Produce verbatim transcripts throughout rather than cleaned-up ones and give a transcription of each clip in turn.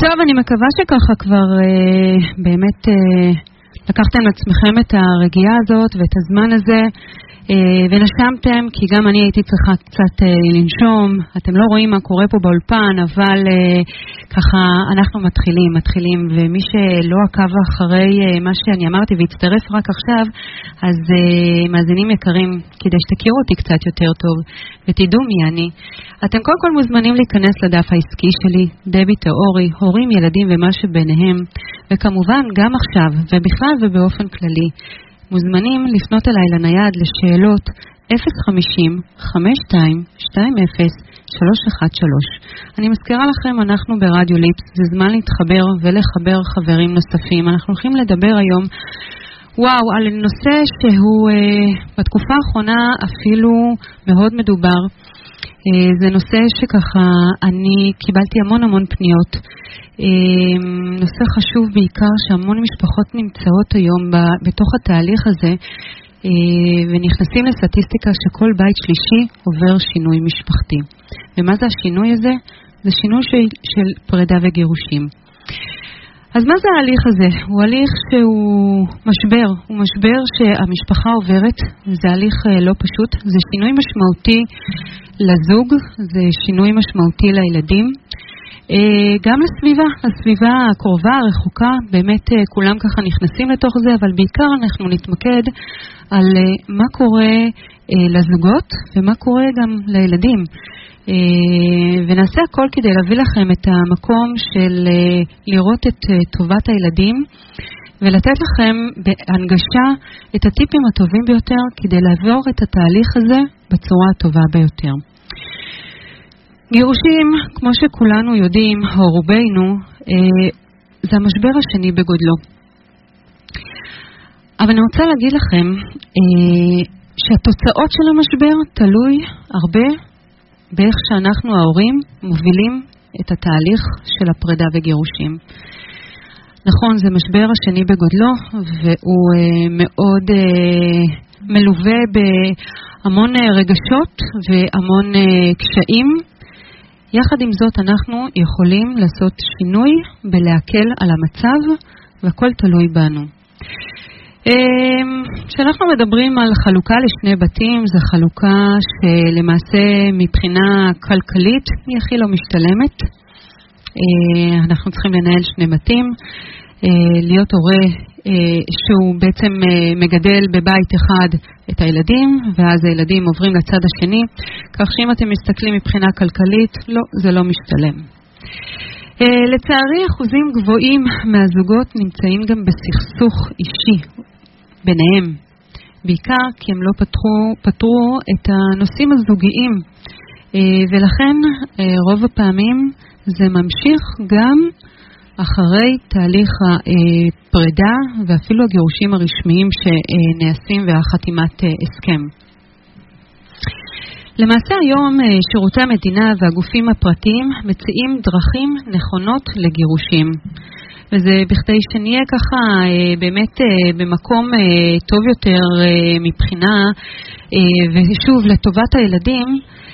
טוב, אני מקווה שככה כבר אה, באמת אה, לקחתם לעצמכם את הרגיעה הזאת ואת הזמן הזה אה, ונשמתם, כי גם אני הייתי צריכה קצת אה, לנשום. אתם לא רואים מה קורה פה באולפן, אבל אה, ככה אנחנו מתחילים, מתחילים, ומי שלא עקב אחרי אה, מה שאני אמרתי והצטרף רק עכשיו, אז אה, מאזינים יקרים, כדי שתכירו אותי קצת יותר טוב ותדעו מי אני. אתם קודם כל מוזמנים להיכנס לדף העסקי שלי, דבי תאורי, הורים, ילדים ומה שביניהם, וכמובן גם עכשיו, ובכלל ובאופן כללי, מוזמנים לפנות אליי לנייד לשאלות אפס חמישים חמש שתיים שתיים אפס שלוש אחת שלוש. אני מזכירה לכם, אנחנו ברדיו ליפס, זה זמן להתחבר ולחבר חברים נוספים. אנחנו הולכים לדבר היום, וואו, על נושא שהוא אה, בתקופה האחרונה אפילו מאוד מדובר. אה, זה נושא שככה אני קיבלתי המון המון פניות. אה, נושא חשוב בעיקר שהמון משפחות נמצאות היום ב, בתוך התהליך הזה, אה, ונכנסים לסטטיסטיקה שכל בית שלישי עובר שינוי משפחתי. ומה זה השינוי הזה? זה שינוי של, של פרידה וגירושים. אז מה זה ההליך הזה? הוא הליך שהוא משבר, הוא משבר שהמשפחה עוברת, זה הליך לא פשוט, זה שינוי משמעותי לזוג, זה שינוי משמעותי לילדים, גם לסביבה, הסביבה הקרובה, הרחוקה, באמת כולם ככה נכנסים לתוך זה, אבל בעיקר אנחנו נתמקד על מה קורה לזוגות ומה קורה גם לילדים. ונעשה הכל כדי להביא לכם את המקום של לראות את טובת הילדים ולתת לכם בהנגשה את הטיפים הטובים ביותר כדי לעבור את התהליך הזה בצורה הטובה ביותר. גירושים, כמו שכולנו יודעים, או רובנו, זה המשבר השני בגודלו. אבל אני רוצה להגיד לכם שהתוצאות של המשבר תלוי הרבה באיך שאנחנו ההורים מובילים את התהליך של הפרידה וגירושים. נכון, זה משבר השני בגודלו, והוא אה, מאוד אה, מלווה בהמון אה, רגשות והמון אה, קשיים. יחד עם זאת, אנחנו יכולים לעשות שינוי בלהקל על המצב, והכל תלוי בנו. כשאנחנו מדברים על חלוקה לשני בתים, זו חלוקה שלמעשה מבחינה כלכלית היא הכי לא משתלמת. אנחנו צריכים לנהל שני בתים, להיות הורה שהוא בעצם מגדל בבית אחד את הילדים, ואז הילדים עוברים לצד השני, כך שאם אתם מסתכלים מבחינה כלכלית, לא, זה לא משתלם. לצערי, אחוזים גבוהים מהזוגות נמצאים גם בסכסוך אישי ביניהם, בעיקר כי הם לא פתרו, פתרו את הנושאים הזוגיים, ולכן רוב הפעמים זה ממשיך גם אחרי תהליך הפרידה ואפילו הגירושים הרשמיים שנעשים והחתימת הסכם. למעשה היום שירותי המדינה והגופים הפרטיים מציעים דרכים נכונות לגירושים. וזה בכדי שנהיה ככה באמת במקום טוב יותר מבחינה, ושוב לטובת הילדים,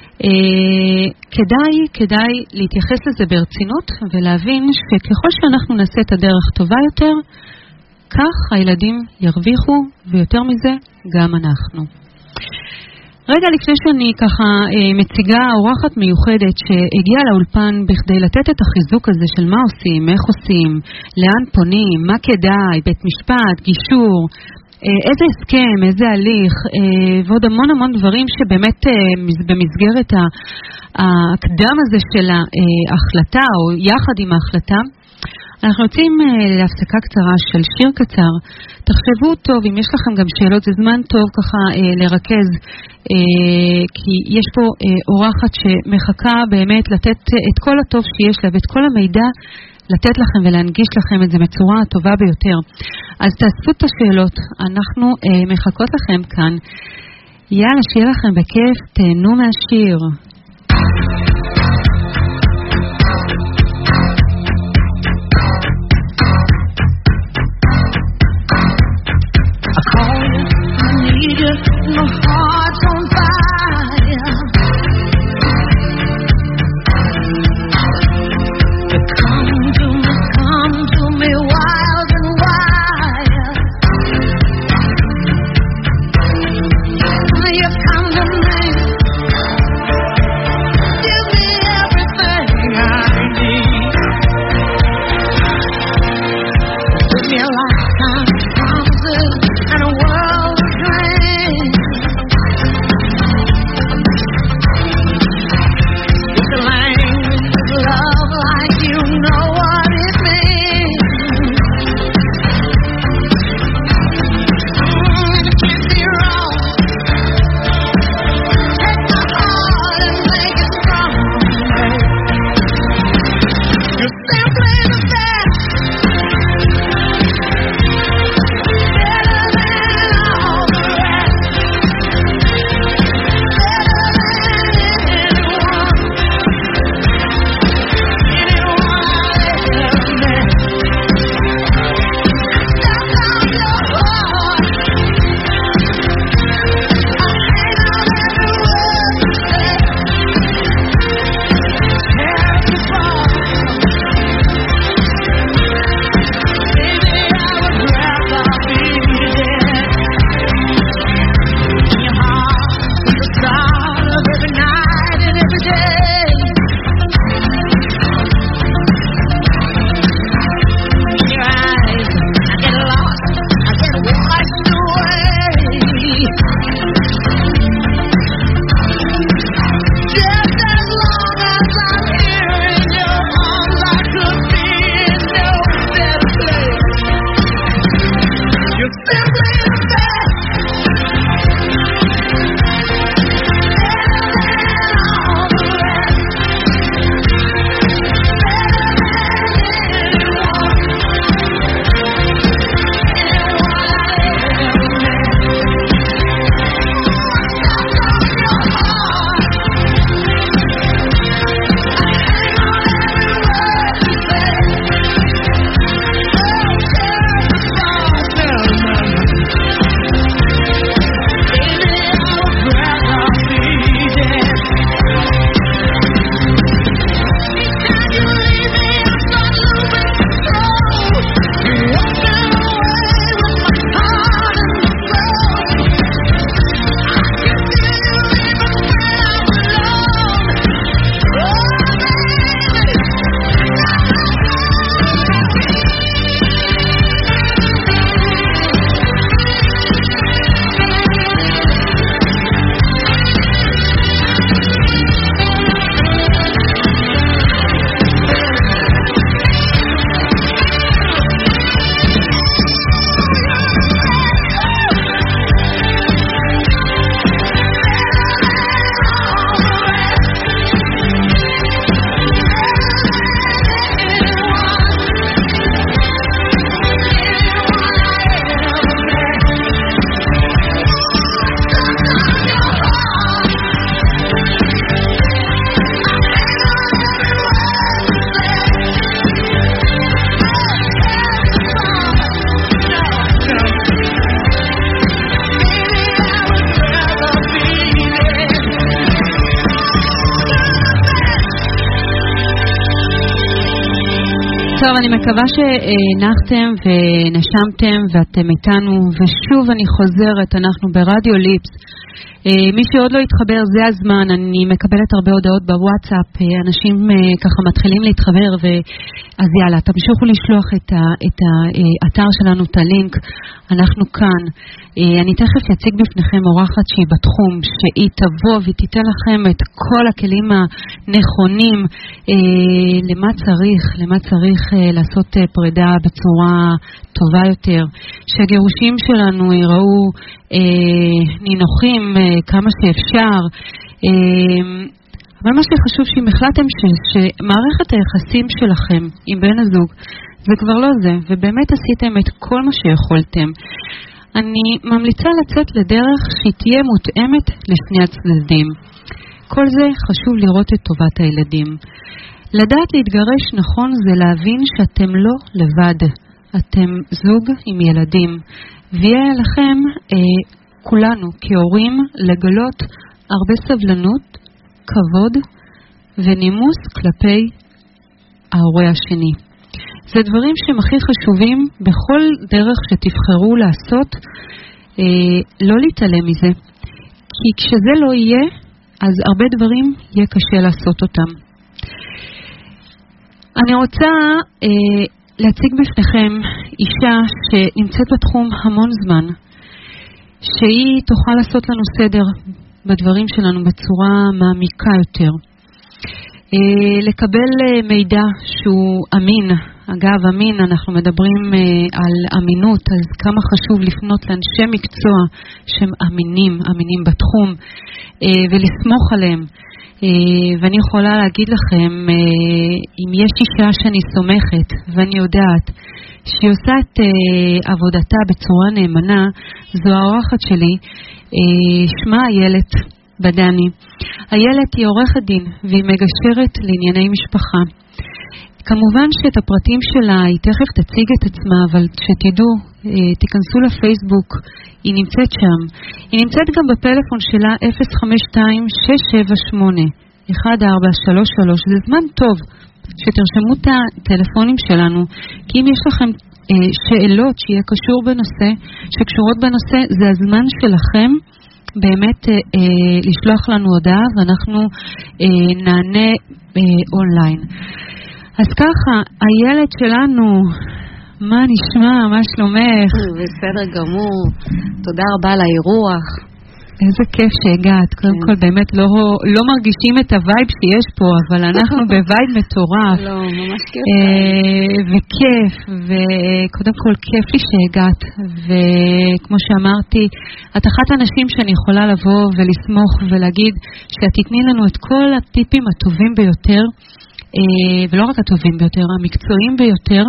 כדאי, כדאי להתייחס לזה ברצינות ולהבין שככל שאנחנו נעשה את הדרך טובה יותר, כך הילדים ירוויחו, ויותר מזה גם אנחנו. רגע לפני שאני ככה מציגה אורחת מיוחדת שהגיעה לאולפן בכדי לתת את החיזוק הזה של מה עושים, איך עושים, לאן פונים, מה כדאי, בית משפט, גישור, איזה הסכם, איזה הליך, ועוד המון המון דברים שבאמת במסגרת הקדם הזה של ההחלטה או יחד עם ההחלטה, אנחנו יוצאים להפסקה קצרה של שיר קצר. תחשבו טוב, אם יש לכם גם שאלות, זה זמן טוב ככה לרכז, כי יש פה אורחת שמחכה באמת לתת את כל הטוב שיש לה ואת כל המידע לתת לכם ולהנגיש לכם את זה בצורה הטובה ביותר. אז תאספו את השאלות, אנחנו מחכות לכם כאן. יאללה, שיהיה לכם בכיף, תהנו מהשיר. I call you, I need you, my heart's on fire. You come to my טוב, אני מקווה שנחתם ונשמתם ואתם איתנו, ושוב אני חוזרת, אנחנו ברדיו ליפס. מי שעוד לא התחבר, זה הזמן, אני מקבלת הרבה הודעות בוואטסאפ, אנשים ככה מתחילים להתחבר, אז יאללה, תמשיכו לשלוח את, ה, את האתר שלנו, את הלינק, אנחנו כאן. אני תכף אציג בפניכם אורחת שהיא בתחום, שהיא תבוא ותיתן לכם את כל הכלים הנכונים, למה צריך, למה צריך לעשות פרידה בצורה טובה יותר, שהגירושים שלנו ייראו נינוחים כמה שאפשר, אבל מה שחשוב שאם החלטתם שמערכת היחסים שלכם עם בן הזוג זה כבר לא זה, ובאמת עשיתם את כל מה שיכולתם, אני ממליצה לצאת לדרך שהיא תהיה מותאמת לשני הצדדים. כל זה חשוב לראות את טובת הילדים. לדעת להתגרש נכון זה להבין שאתם לא לבד, אתם זוג עם ילדים, ויהיה לכם אה, כולנו כהורים לגלות הרבה סבלנות, כבוד ונימוס כלפי ההורה השני. זה דברים שהם הכי חשובים בכל דרך שתבחרו לעשות, אה, לא להתעלם מזה. כי כשזה לא יהיה, אז הרבה דברים יהיה קשה לעשות אותם. אני רוצה אה, להציג בפניכם אישה שנמצאת בתחום המון זמן, שהיא תוכל לעשות לנו סדר בדברים שלנו בצורה מעמיקה יותר. אה, לקבל אה, מידע שהוא אמין. אגב, אמין, אנחנו מדברים אה, על אמינות, אז כמה חשוב לפנות לאנשי מקצוע שהם אמינים, אמינים בתחום, אה, ולסמוך עליהם. אה, ואני יכולה להגיד לכם, אה, אם יש אישה שאני סומכת, ואני יודעת שהיא עושה את אה, עבודתה בצורה נאמנה, זו האורחת שלי, אה, שמה איילת בדני. איילת היא עורכת דין, והיא מגשרת לענייני משפחה. כמובן שאת הפרטים שלה היא תכף תציג את עצמה, אבל שתדעו, תיכנסו לפייסבוק, היא נמצאת שם. היא נמצאת גם בפלאפון שלה אפס חמש שתיים שש שבע שמונה אחת ארבע שלוש שלוש. זה זמן טוב שתרשמו את הטלפונים שלנו, כי אם יש לכם אה, שאלות שיהיה קשור בנושא, שקשורות בנושא, זה הזמן שלכם באמת אה, אה, לשלוח לנו הודעה, ואנחנו אה, נענה אה, אונליין. אז ככה, הילד שלנו, מה נשמע, מה שלומך? בסדר גמור, תודה רבה על האירוח. איזה כיף שהגעת, קודם כל באמת לא, לא מרגישים את הווייב שיש פה, אבל אנחנו בווייב מטורף. לא, ממש כיף. וכיף, וקודם כל כיף לי שהגעת, וכמו שאמרתי, את אחת האנשים שאני יכולה לבוא ולסמוך ולהגיד שאת תתני לנו את כל הטיפים הטובים ביותר, ולא רק הטובים ביותר, המקצועיים ביותר,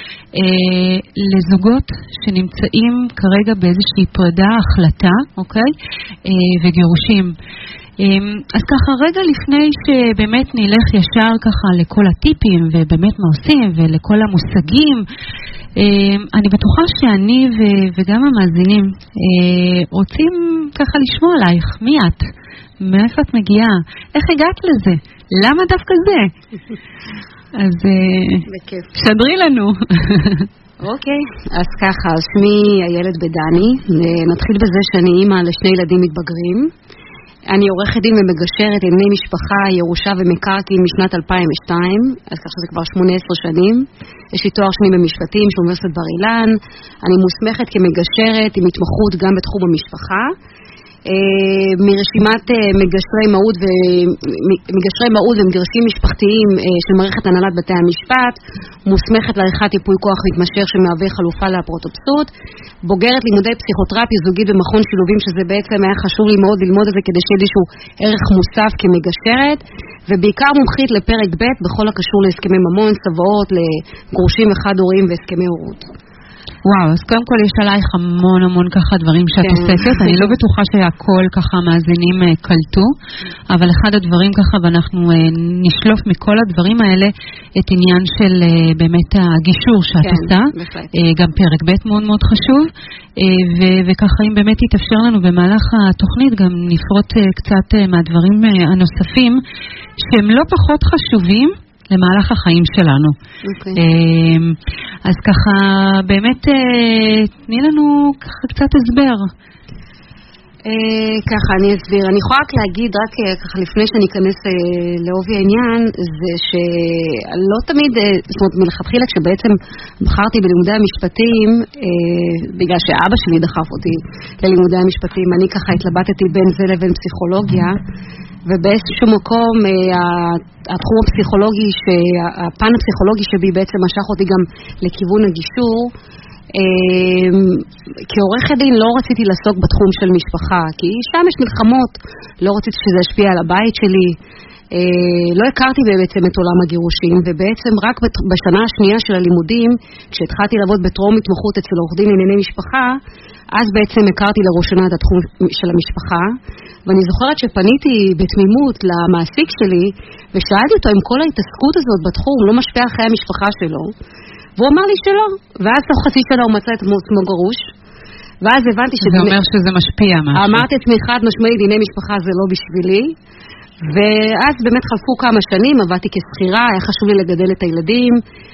לזוגות שנמצאים כרגע באיזושהי פרידה, החלטה, אוקיי? וגירושים. אז ככה, רגע לפני שבאמת נלך ישר ככה לכל הטיפים, ובאמת מה עושים, ולכל המושגים, אני בטוחה שאני וגם המאזינים רוצים ככה לשמוע עלייך. מי את? מאיפה את מגיעה? איך הגעת לזה? למה דווקא זה? אז בכיף. שדרי לנו. אוקיי, אז ככה, שמי איילת בדני. נתחיל בזה שאני אימא לשני ילדים מתבגרים. אני עורכת דין ומגשרת לענייני משפחה, ירושה ומקרקעין משנת אלפיים ושתיים, אז ככה שזה כבר שמונה עשרה שנים. יש לי תואר שני במשפטים של אוניברסיטת בר אילן. אני מוסמכת כמגשרת עם התמחות גם בתחום המשפחה. מרשימת מגשרי מהות ומגשרי מהות ומגרשים משפחתיים של מערכת הנהלת בתי המשפט, מוסמכת לעריכת ייפוי כוח מתמשך שמהווה חלופה לאפוטרופסות, בוגרת לימודי פסיכותרפיה זוגית במכון שילובים, שזה בעצם היה חשוב לי מאוד ללמוד את זה כדי שיהיה איזשהו ערך מוסף כמגשרת, ובעיקר מומחית לפרק ב' בכל הקשור להסכמי ממון, צוואות לגרושים וחד הוריים והסכמי הורות. וואו, אז קודם כל יש עלייך המון המון ככה דברים שאת כן. אוספת, אני לא בטוחה שהכל ככה מאזינים uh, קלטו, אבל אחד הדברים ככה, ואנחנו uh, נשלוף מכל הדברים האלה את עניין של uh, באמת הגישור שאת כן, עושה, uh, גם פרק ב' מאוד מאוד חשוב, uh, ו- וככה אם באמת יתאפשר לנו במהלך התוכנית גם נפרוט uh, קצת uh, מהדברים uh, הנוספים, שהם לא פחות חשובים, למהלך החיים שלנו. אוקיי. אז ככה, באמת, תני לנו ככה קצת הסבר. ככה, אני אסביר. אני יכולה רק להגיד, רק ככה לפני שאני אכנס לעובי העניין, זה שלא תמיד, זאת אומרת, מלכתחילה כשבעצם בחרתי בלימודי המשפטים, בגלל שאבא שלי דחף אותי ללימודי המשפטים, אני ככה התלבטתי בין זה לבין פסיכולוגיה, ובאיזשהו מקום התחום הפסיכולוגי, הפן הפסיכולוגי שבי בעצם משך אותי גם לכיוון הגישור. כעורכת דין לא רציתי לעסוק בתחום של משפחה, כי שם יש מלחמות, לא רציתי שזה ישפיע על הבית שלי, לא הכרתי בעצם את עולם הגירושים, ובעצם רק בשנה השנייה של הלימודים, כשהתחלתי לעבוד בטרום התמחות אצל עורך דין לענייני משפחה, אז בעצם הכרתי לראשונה את התחום של המשפחה, ואני זוכרת שפניתי בתמימות למעסיק שלי, ושאלתי אותו אם כל ההתעסקות הזאת בתחום לא משפיע על חיי המשפחה שלו, והוא אמר לי שלא, ואז תוך חצי שנה הוא מצא את עצמו גרוש, ואז הבנתי שזה... זה אומר שזה משפיע משהו. אמרתי את עצמי חד משמעי, דיני משפחה זה לא בשבילי, ואז באמת חלפו כמה שנים, עבדתי כשכירה, היה חשוב לי לגדל את הילדים,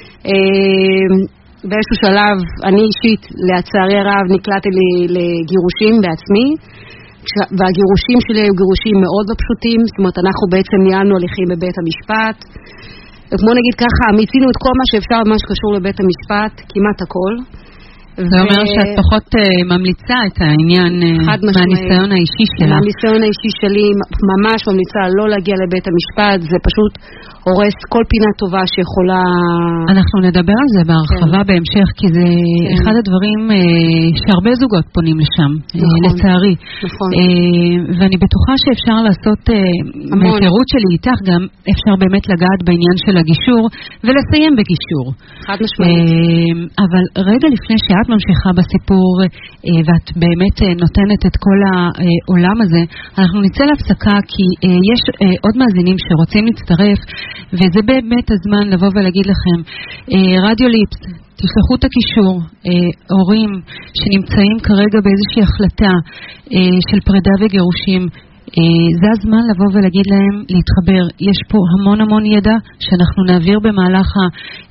באיזשהו שלב, אני אישית, לצערי הרב, נקלעתי לי לגירושים בעצמי, והגירושים שלי היו גירושים מאוד לא פשוטים, זאת אומרת, אנחנו בעצם ניהלנו הליכים בבית המשפט, וכמו נגיד ככה, מיצינו את כל מה שאפשר במה שקשור לבית המשפט, כמעט הכל. זה אומר שאת פחות ממליצה את העניין מהניסיון האישי שלה. מהניסיון האישי שלי, ממש ממליצה לא להגיע לבית המשפט, זה פשוט הורס כל פינה טובה שיכולה... אנחנו נדבר על זה בהרחבה בהמשך, כי זה אחד הדברים שהרבה זוגות פונים לשם, לצערי. נכון. ואני בטוחה שאפשר לעשות, מהיכרות שלי איתך, גם אפשר באמת לגעת בעניין של הגישור, ולסיים בגישור. חד משמעית. אבל רגע לפני שאת ממשיכה בסיפור, ואת באמת נותנת את כל העולם הזה, אנחנו נצא להפסקה, כי יש עוד מאזינים שרוצים להצטרף, וזה באמת הזמן לבוא ולהגיד לכם, רדיו ליפס, תשלחו את הקישור, הורים שנמצאים כרגע באיזושהי החלטה של פרידה וגירושים, זה הזמן לבוא ולהגיד להם להתחבר. יש פה המון המון ידע שאנחנו נעביר במהלך ה...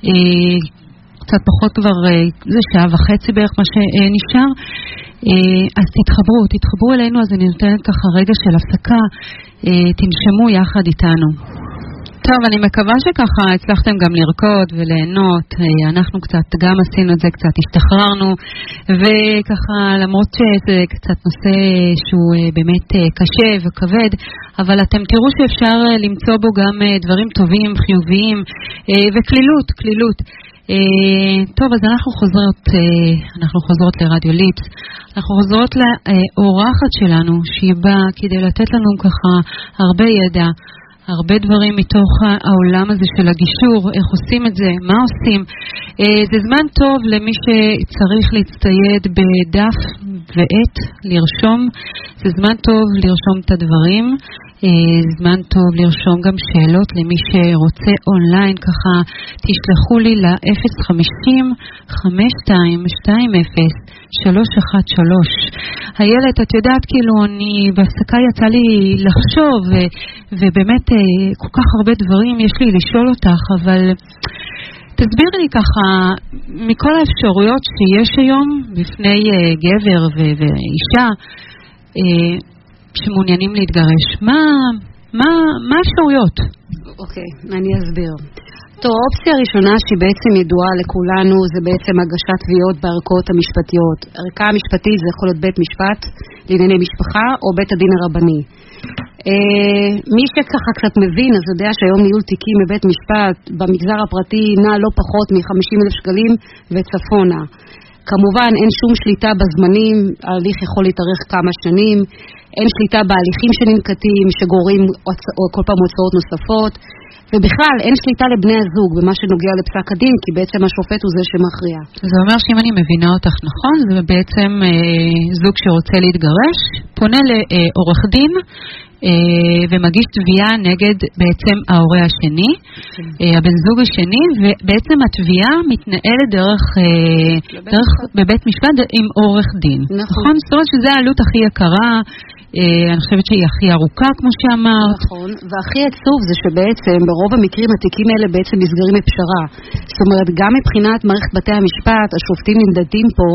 קצת פחות כבר, זה שעה וחצי בערך מה שנשאר, אז תתחברו, תתחברו אלינו, אז אני נותנת ככה רגע של הפסקה, תנשמו יחד איתנו. טוב, אני מקווה שככה הצלחתם גם לרקוד וליהנות, אנחנו קצת גם עשינו את זה, קצת השתחררנו, וככה למרות שזה קצת נושא שהוא באמת קשה וכבד, אבל אתם תראו שאפשר למצוא בו גם דברים טובים, חיוביים, וכלילות, כלילות. טוב, אז אנחנו חוזרות, אנחנו חוזרות לרדיו ליפס, אנחנו חוזרות לאורחת שלנו, שהיא באה כדי לתת לנו ככה הרבה ידע, הרבה דברים מתוך העולם הזה של הגישור, איך עושים את זה, מה עושים. זה זמן טוב למי שצריך להצטייד בדף ועט, לרשום, זה זמן טוב לרשום את הדברים, זמן טוב לרשום גם שאלות למי שרוצה אונליין, ככה תשלחו לי ל-אפס חמישים חמש שתיים שתיים אפס שלוש אחת שלוש. הילד, את יודעת, כאילו אני בהפסקה יצא לי לחשוב ו- ובאמת כל כך הרבה דברים יש לי לשאול אותך, אבל תסבירי לי ככה, מכל האפשרויות שיש היום בפני גבר ו- ואישה שמעוניינים להתגרש, מה, מה, מה האפשרויות? אוקיי, אני אסביר. טוב, האופציה הראשונה שהיא בעצם ידועה לכולנו זה בעצם הגשת תביעות בערכאות המשפטיות. הערכאה המשפטית זה יכול להיות בית משפט לענייני משפחה או בית הדין הרבני. מי שככה קצת מבין, אז יודע שהיום ניהול תיקים מבית משפט במגזר הפרטי נע לא פחות מ-חמישים אלף שקלים וצפונה. כמובן אין שום שליטה בזמנים, ההליך יכול להתארך כמה שנים, אין שליטה בהליכים שננקטים, שגורים או כל פעם הוצאות נוספות, ובכלל אין שליטה לבני הזוג במה שנוגע לפסק הדין, כי בעצם השופט הוא זה שמכריע. זה אומר שאם אני מבינה אותך נכון, זה בעצם אה, זוג שרוצה להתגרש, פונה לעורך דין, ומגיש תביעה נגד בעצם ההורה השני, הבן זוג השני, ובעצם התביעה מתנהלת דרך, דרך בבית משפט עם עורך דין. נכון? זאת אומרת שזה העלות הכי יקרה, אני חושבת שהיא הכי ארוכה, כמו שאמרת. נכון, והכי עצוב זה שבעצם ברוב המקרים התיקים האלה בעצם נסגרים בפשרה. זאת אומרת, גם מבחינת מערכת בתי המשפט, השופטים נמדדים פה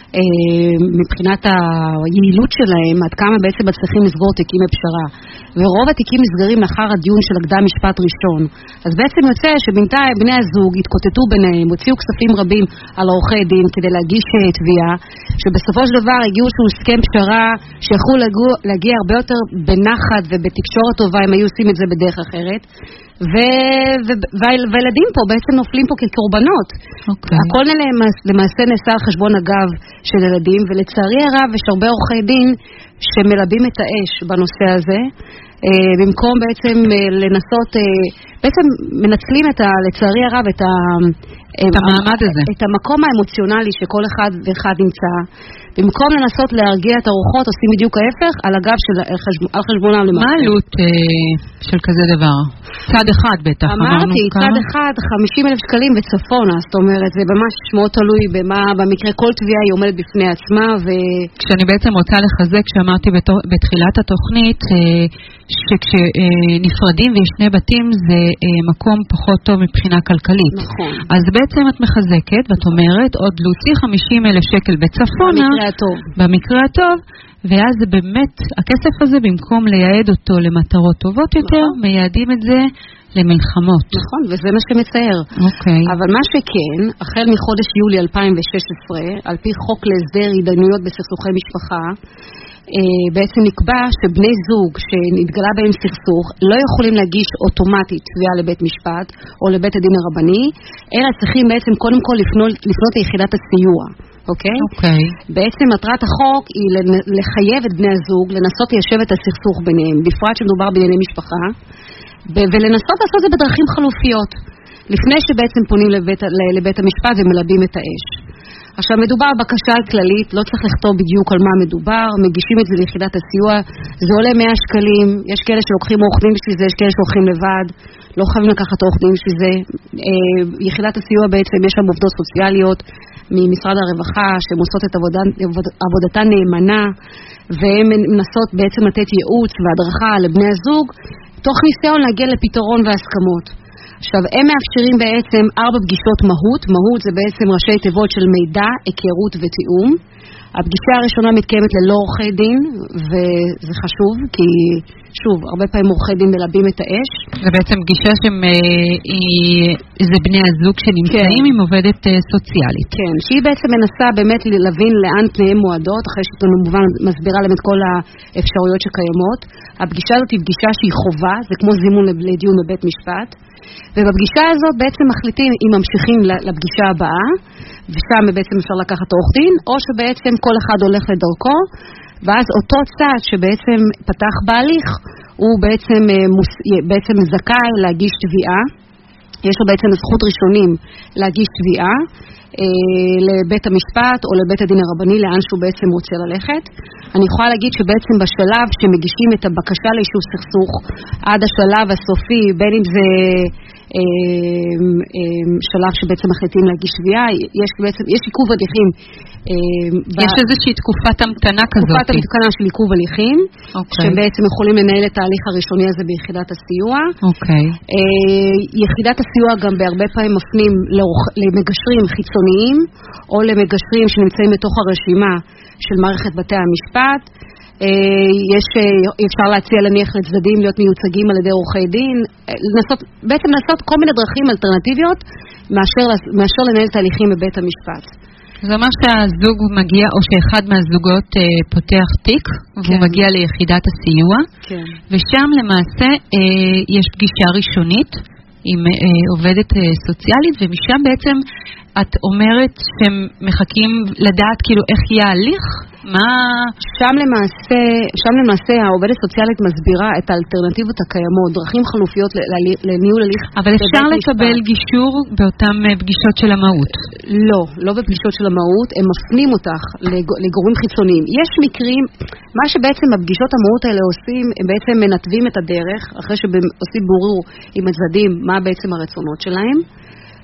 מבחינת היעילות שלהם, עד כמה בעצם מצליחים לסגור תיקים בפשרה. ורוב התיקים נסגרים לאחר הדיון של הקדם משפט ראשון. אז בעצם יוצא שבינתיים בני הזוג התקוטטו ביניהם, הוציאו כספים רבים על עורכי דין כדי להגיש תביעה, שבסופו של דבר הגיעו שהוא הסכם פשרה שיכול להגיע הרבה יותר בנחת ובתקשורת טובה, הם היו עושים את זה בדרך אחרת. ו- ו- והילדים פה בעצם נופלים פה כקורבנות. Okay. הכל למעשה נעשה על חשבון הגב של ילדים, ולצערי הרב יש הרבה עורכי דין שמלבים את האש בנושא הזה, אה, במקום בעצם אה, לנסות, אה, בעצם מנצלים את ה, לצערי הרב את, ה, את המעמד הזה. את המקום האמוציונלי שכל אחד ואחד נמצא. במקום לנסות להרגיע את הרוחות, עושים בדיוק ההפך, על הגב של, על חשבונם למעשה. מה העלות אה, של כזה דבר? צד אחד בטח, אמרתי, צד אחד, חמישים אלף שקלים וצפונה, זאת אומרת, זה ממש מאוד תלוי במה, במקרה כל תביעה היא עומדת בפני עצמה, ו... כשאני בעצם רוצה לחזק, שאמרתי בתחילת התוכנית, שכשנפרדים ויש שני בתים, זה מקום פחות טוב מבחינה כלכלית. נכון. אז בעצם את מחזקת, ואת אומרת, עוד להוציא חמישים אלף שקל בצפונה, במקרה הטוב. במקרה הטוב, ואז זה באמת, הכסף הזה במקום לייעד אותו למטרות טובות יותר, נכון. מייעדים את זה למלחמות. נכון, וזה מה שמצייר. אוקיי. אבל מה שכן, החל מחודש יולי אלפיים ושש עשרה, על פי חוק להסדר התדיינויות בסכסוכי משפחה, בעצם נקבע שבני זוג שנתגלה בהם סכסוך לא יכולים להגיש אוטומטית תביעה לבית משפט או לבית הדין הרבני, אלא צריכים בעצם קודם כל לפנות, לפנות ליחידת הסיוע. אוקיי? אוקיי. בעצם מטרת החוק היא לחייב את בני הזוג לנסות ליישב את הסכסוך ביניהם, בפרט שמדובר בענייני משפחה, ולנסות לעשות את זה בדרכים חלופיות, לפני שבעצם פונים לבית, לבית המשפט ומלבים את האש. עכשיו, מדובר בקשה כללית, לא צריך לכתוב בדיוק על מה מדובר, מגישים את זה ליחידת הסיוע, זה עולה מאה שקלים, יש כאלה שלוקחים עורך-דין בשביל זה, יש כאלה שלוקחים לבד, לא חייבים לקחת עורך-דין בשביל זה. יחידת הסיוע בעצם, יש שם עובדות סוציאליות ממשרד הרווחה, שהן עושות את עבודה, עבודתן נאמנה, והן מנסות בעצם לתת ייעוץ והדרכה לבני הזוג, תוך ניסיון להגיע לפתרון והסכמות. עכשיו, הם מאפשרים בעצם ארבע פגישות מהות. מהות זה בעצם ראשי תיבות של מידע, היכרות ותיאום. הפגישה הראשונה מתקיימת ללא עורכי דין, וזה חשוב, כי שוב, הרבה פעמים עורכי דין מלבים את האש. זה בעצם פגישה שזה בני הזוג שנמצאים עם עובדת סוציאלית. כן, שהיא בעצם מנסה באמת להבין לאן פניהם מועדות, אחרי שאתה מובן מסבירה להם את כל האפשרויות שקיימות. הפגישה הזאת היא פגישה שהיא חובה, זה כמו זימון לדיון בבית משפט. ובפגישה הזאת בעצם מחליטים אם ממשיכים לפגישה הבאה, ושם בעצם אפשר לקחת עורך דין, או שבעצם כל אחד הולך לדרכו, ואז אותו צד שבעצם פתח בהליך, הוא בעצם, בעצם זכאי להגיש תביעה, יש לו בעצם זכות ראשונים להגיש תביעה, לבית המשפט או לבית הדין הרבני, לאן שהוא בעצם רוצה ללכת. אני יכולה להגיד שבעצם בשלב שמגישים את הבקשה לאישור סכסוך עד השלב הסופי, בין אם זה שלב שבעצם מחליטים להגיש תביעה, יש בעצם, יש עיכוב הליכים. יש איזושהי תקופת המתנה כזאת. תקופת המתנה של עיכוב הליכים, שבעצם יכולים לנהל את ההליך הראשוני הזה ביחידת הסיוע. אוקיי. יחידת הסיוע גם בהרבה פעמים מפנים למגשרים חיצוניים, או למגשרים שנמצאים בתוך הרשימה של מערכת בתי המשפט. יש, אפשר להציע להניח לצדדים להיות מיוצגים על ידי עורכי דין, לנסות, בעצם לנסות כל מיני דרכים אלטרנטיביות מאשר, מאשר לנהל תהליכים בבית המשפט. זה אומר שהזוג מגיע, או שאחד מהזוגות אה, פותח תיק, כן. והוא מגיע ליחידת הסיוע, כן. ושם למעשה אה, יש פגישה ראשונית עם אה, עובדת אה, סוציאלית, ומשם בעצם את אומרת שהם מחכים לדעת כאילו איך יהיה ההליך? מה? שם למעשה, שם למעשה העובדת סוציאלית מסבירה את האלטרנטיבות הקיימות, דרכים חלופיות לניהול הליך. אבל אפשר לקבל גישור באותן פגישות של המהות? לא, לא בפגישות של המהות, הם מפנים אותך לגורמים חיצוניים. יש מקרים, מה שבעצם הפגישות המהות האלה עושים, הם בעצם מנתבים את הדרך, אחרי שעושים ברור עם הצדדים מה בעצם הרצונות שלהם.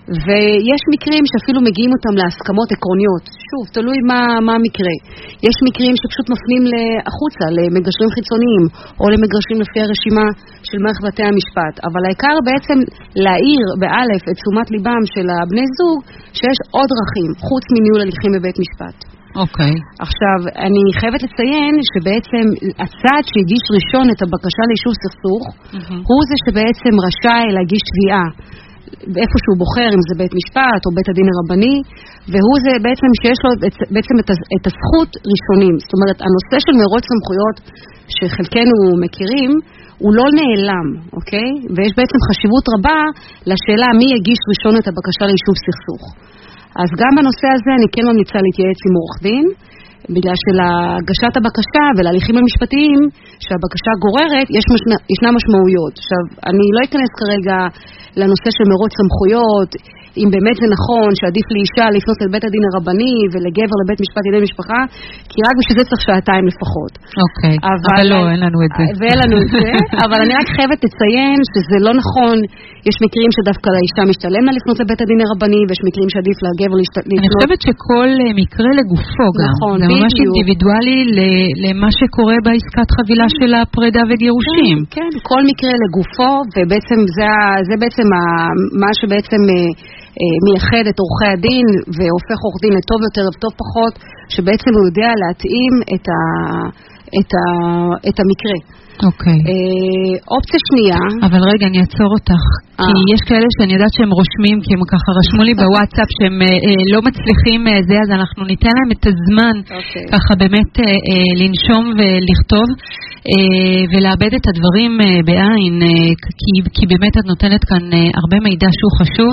ויש מקרים שאפילו מגיעים אותם להסכמות עקרוניות. שוב, תלוי מה, מה המקרה. יש מקרים שפשוט מפנים החוצה, למגשרים חיצוניים, או למגשרים לפי הרשימה של מערכת בתי המשפט. אבל העיקר בעצם להעיר באלף את תשומת ליבם של הבני זוג, שיש עוד דרכים, חוץ מניהול הליכים בבית משפט. אוקיי. Okay. עכשיו, אני חייבת לציין שבעצם הצד שהגיש ראשון את הבקשה ליישוב סכסוך, mm-hmm. הוא זה שבעצם רשאי להגיש תביעה. איפה שהוא בוחר, אם זה בית משפט או בית הדין הרבני, והוא זה בעצם שיש לו בעצם את, את הזכות ראשונים. זאת אומרת, הנושא של מרוץ סמכויות שחלקנו מכירים, הוא לא נעלם, אוקיי? ויש בעצם חשיבות רבה לשאלה מי יגיש ראשון את הבקשה ליישוב סכסוך. אז גם בנושא הזה אני כן ממליצה להתייעץ עם עורך דין, בגלל שלהגשת הבקשה ולהליכים המשפטיים שהבקשה גוררת, יש משנה, ישנה משמעויות. עכשיו, אני לא אכנס כרגע לנושא של מרוץ סמכויות, אם באמת זה נכון שעדיף לאישה לפנות לבית הדין הרבני ולגבר לבית משפט ענייני משפחה, כי רק בשביל זה צריך שעתיים לפחות. אוקיי, okay. אבל, אבל לא, אין לנו את זה. ואין לנו את זה, אבל אני רק חייבת לציין שזה לא נכון. יש מקרים שדווקא לאישה משתלם לה לפנות לבית הדין הרבני, ויש מקרים שעדיף לגבר לפנות. אני חושבת שכל מקרה לגופו גם. נכון, זה ממש אינדיבידואלי למה שקורה בעסקת חבילה של הפרידה וגירושים. כן, כן, כל מקרה לגופו, ובעצם זה, זה בעצם מה שבעצם מייחד את עורכי הדין והופך עורך דין לטוב יותר וטוב פחות, שבעצם הוא יודע להתאים את, ה, את, ה, את המקרה. אוקיי. אופציה שנייה. אבל רגע, אני אעצור אותך. כי יש כאלה שאני יודעת שהם רושמים, כי הם ככה רשמו לי בוואטסאפ שהם לא מצליחים זה, אז אנחנו ניתן להם את הזמן ככה באמת לנשום ולכתוב ולאבד את הדברים בעין, כי באמת את נותנת כאן הרבה מידע שהוא חשוב,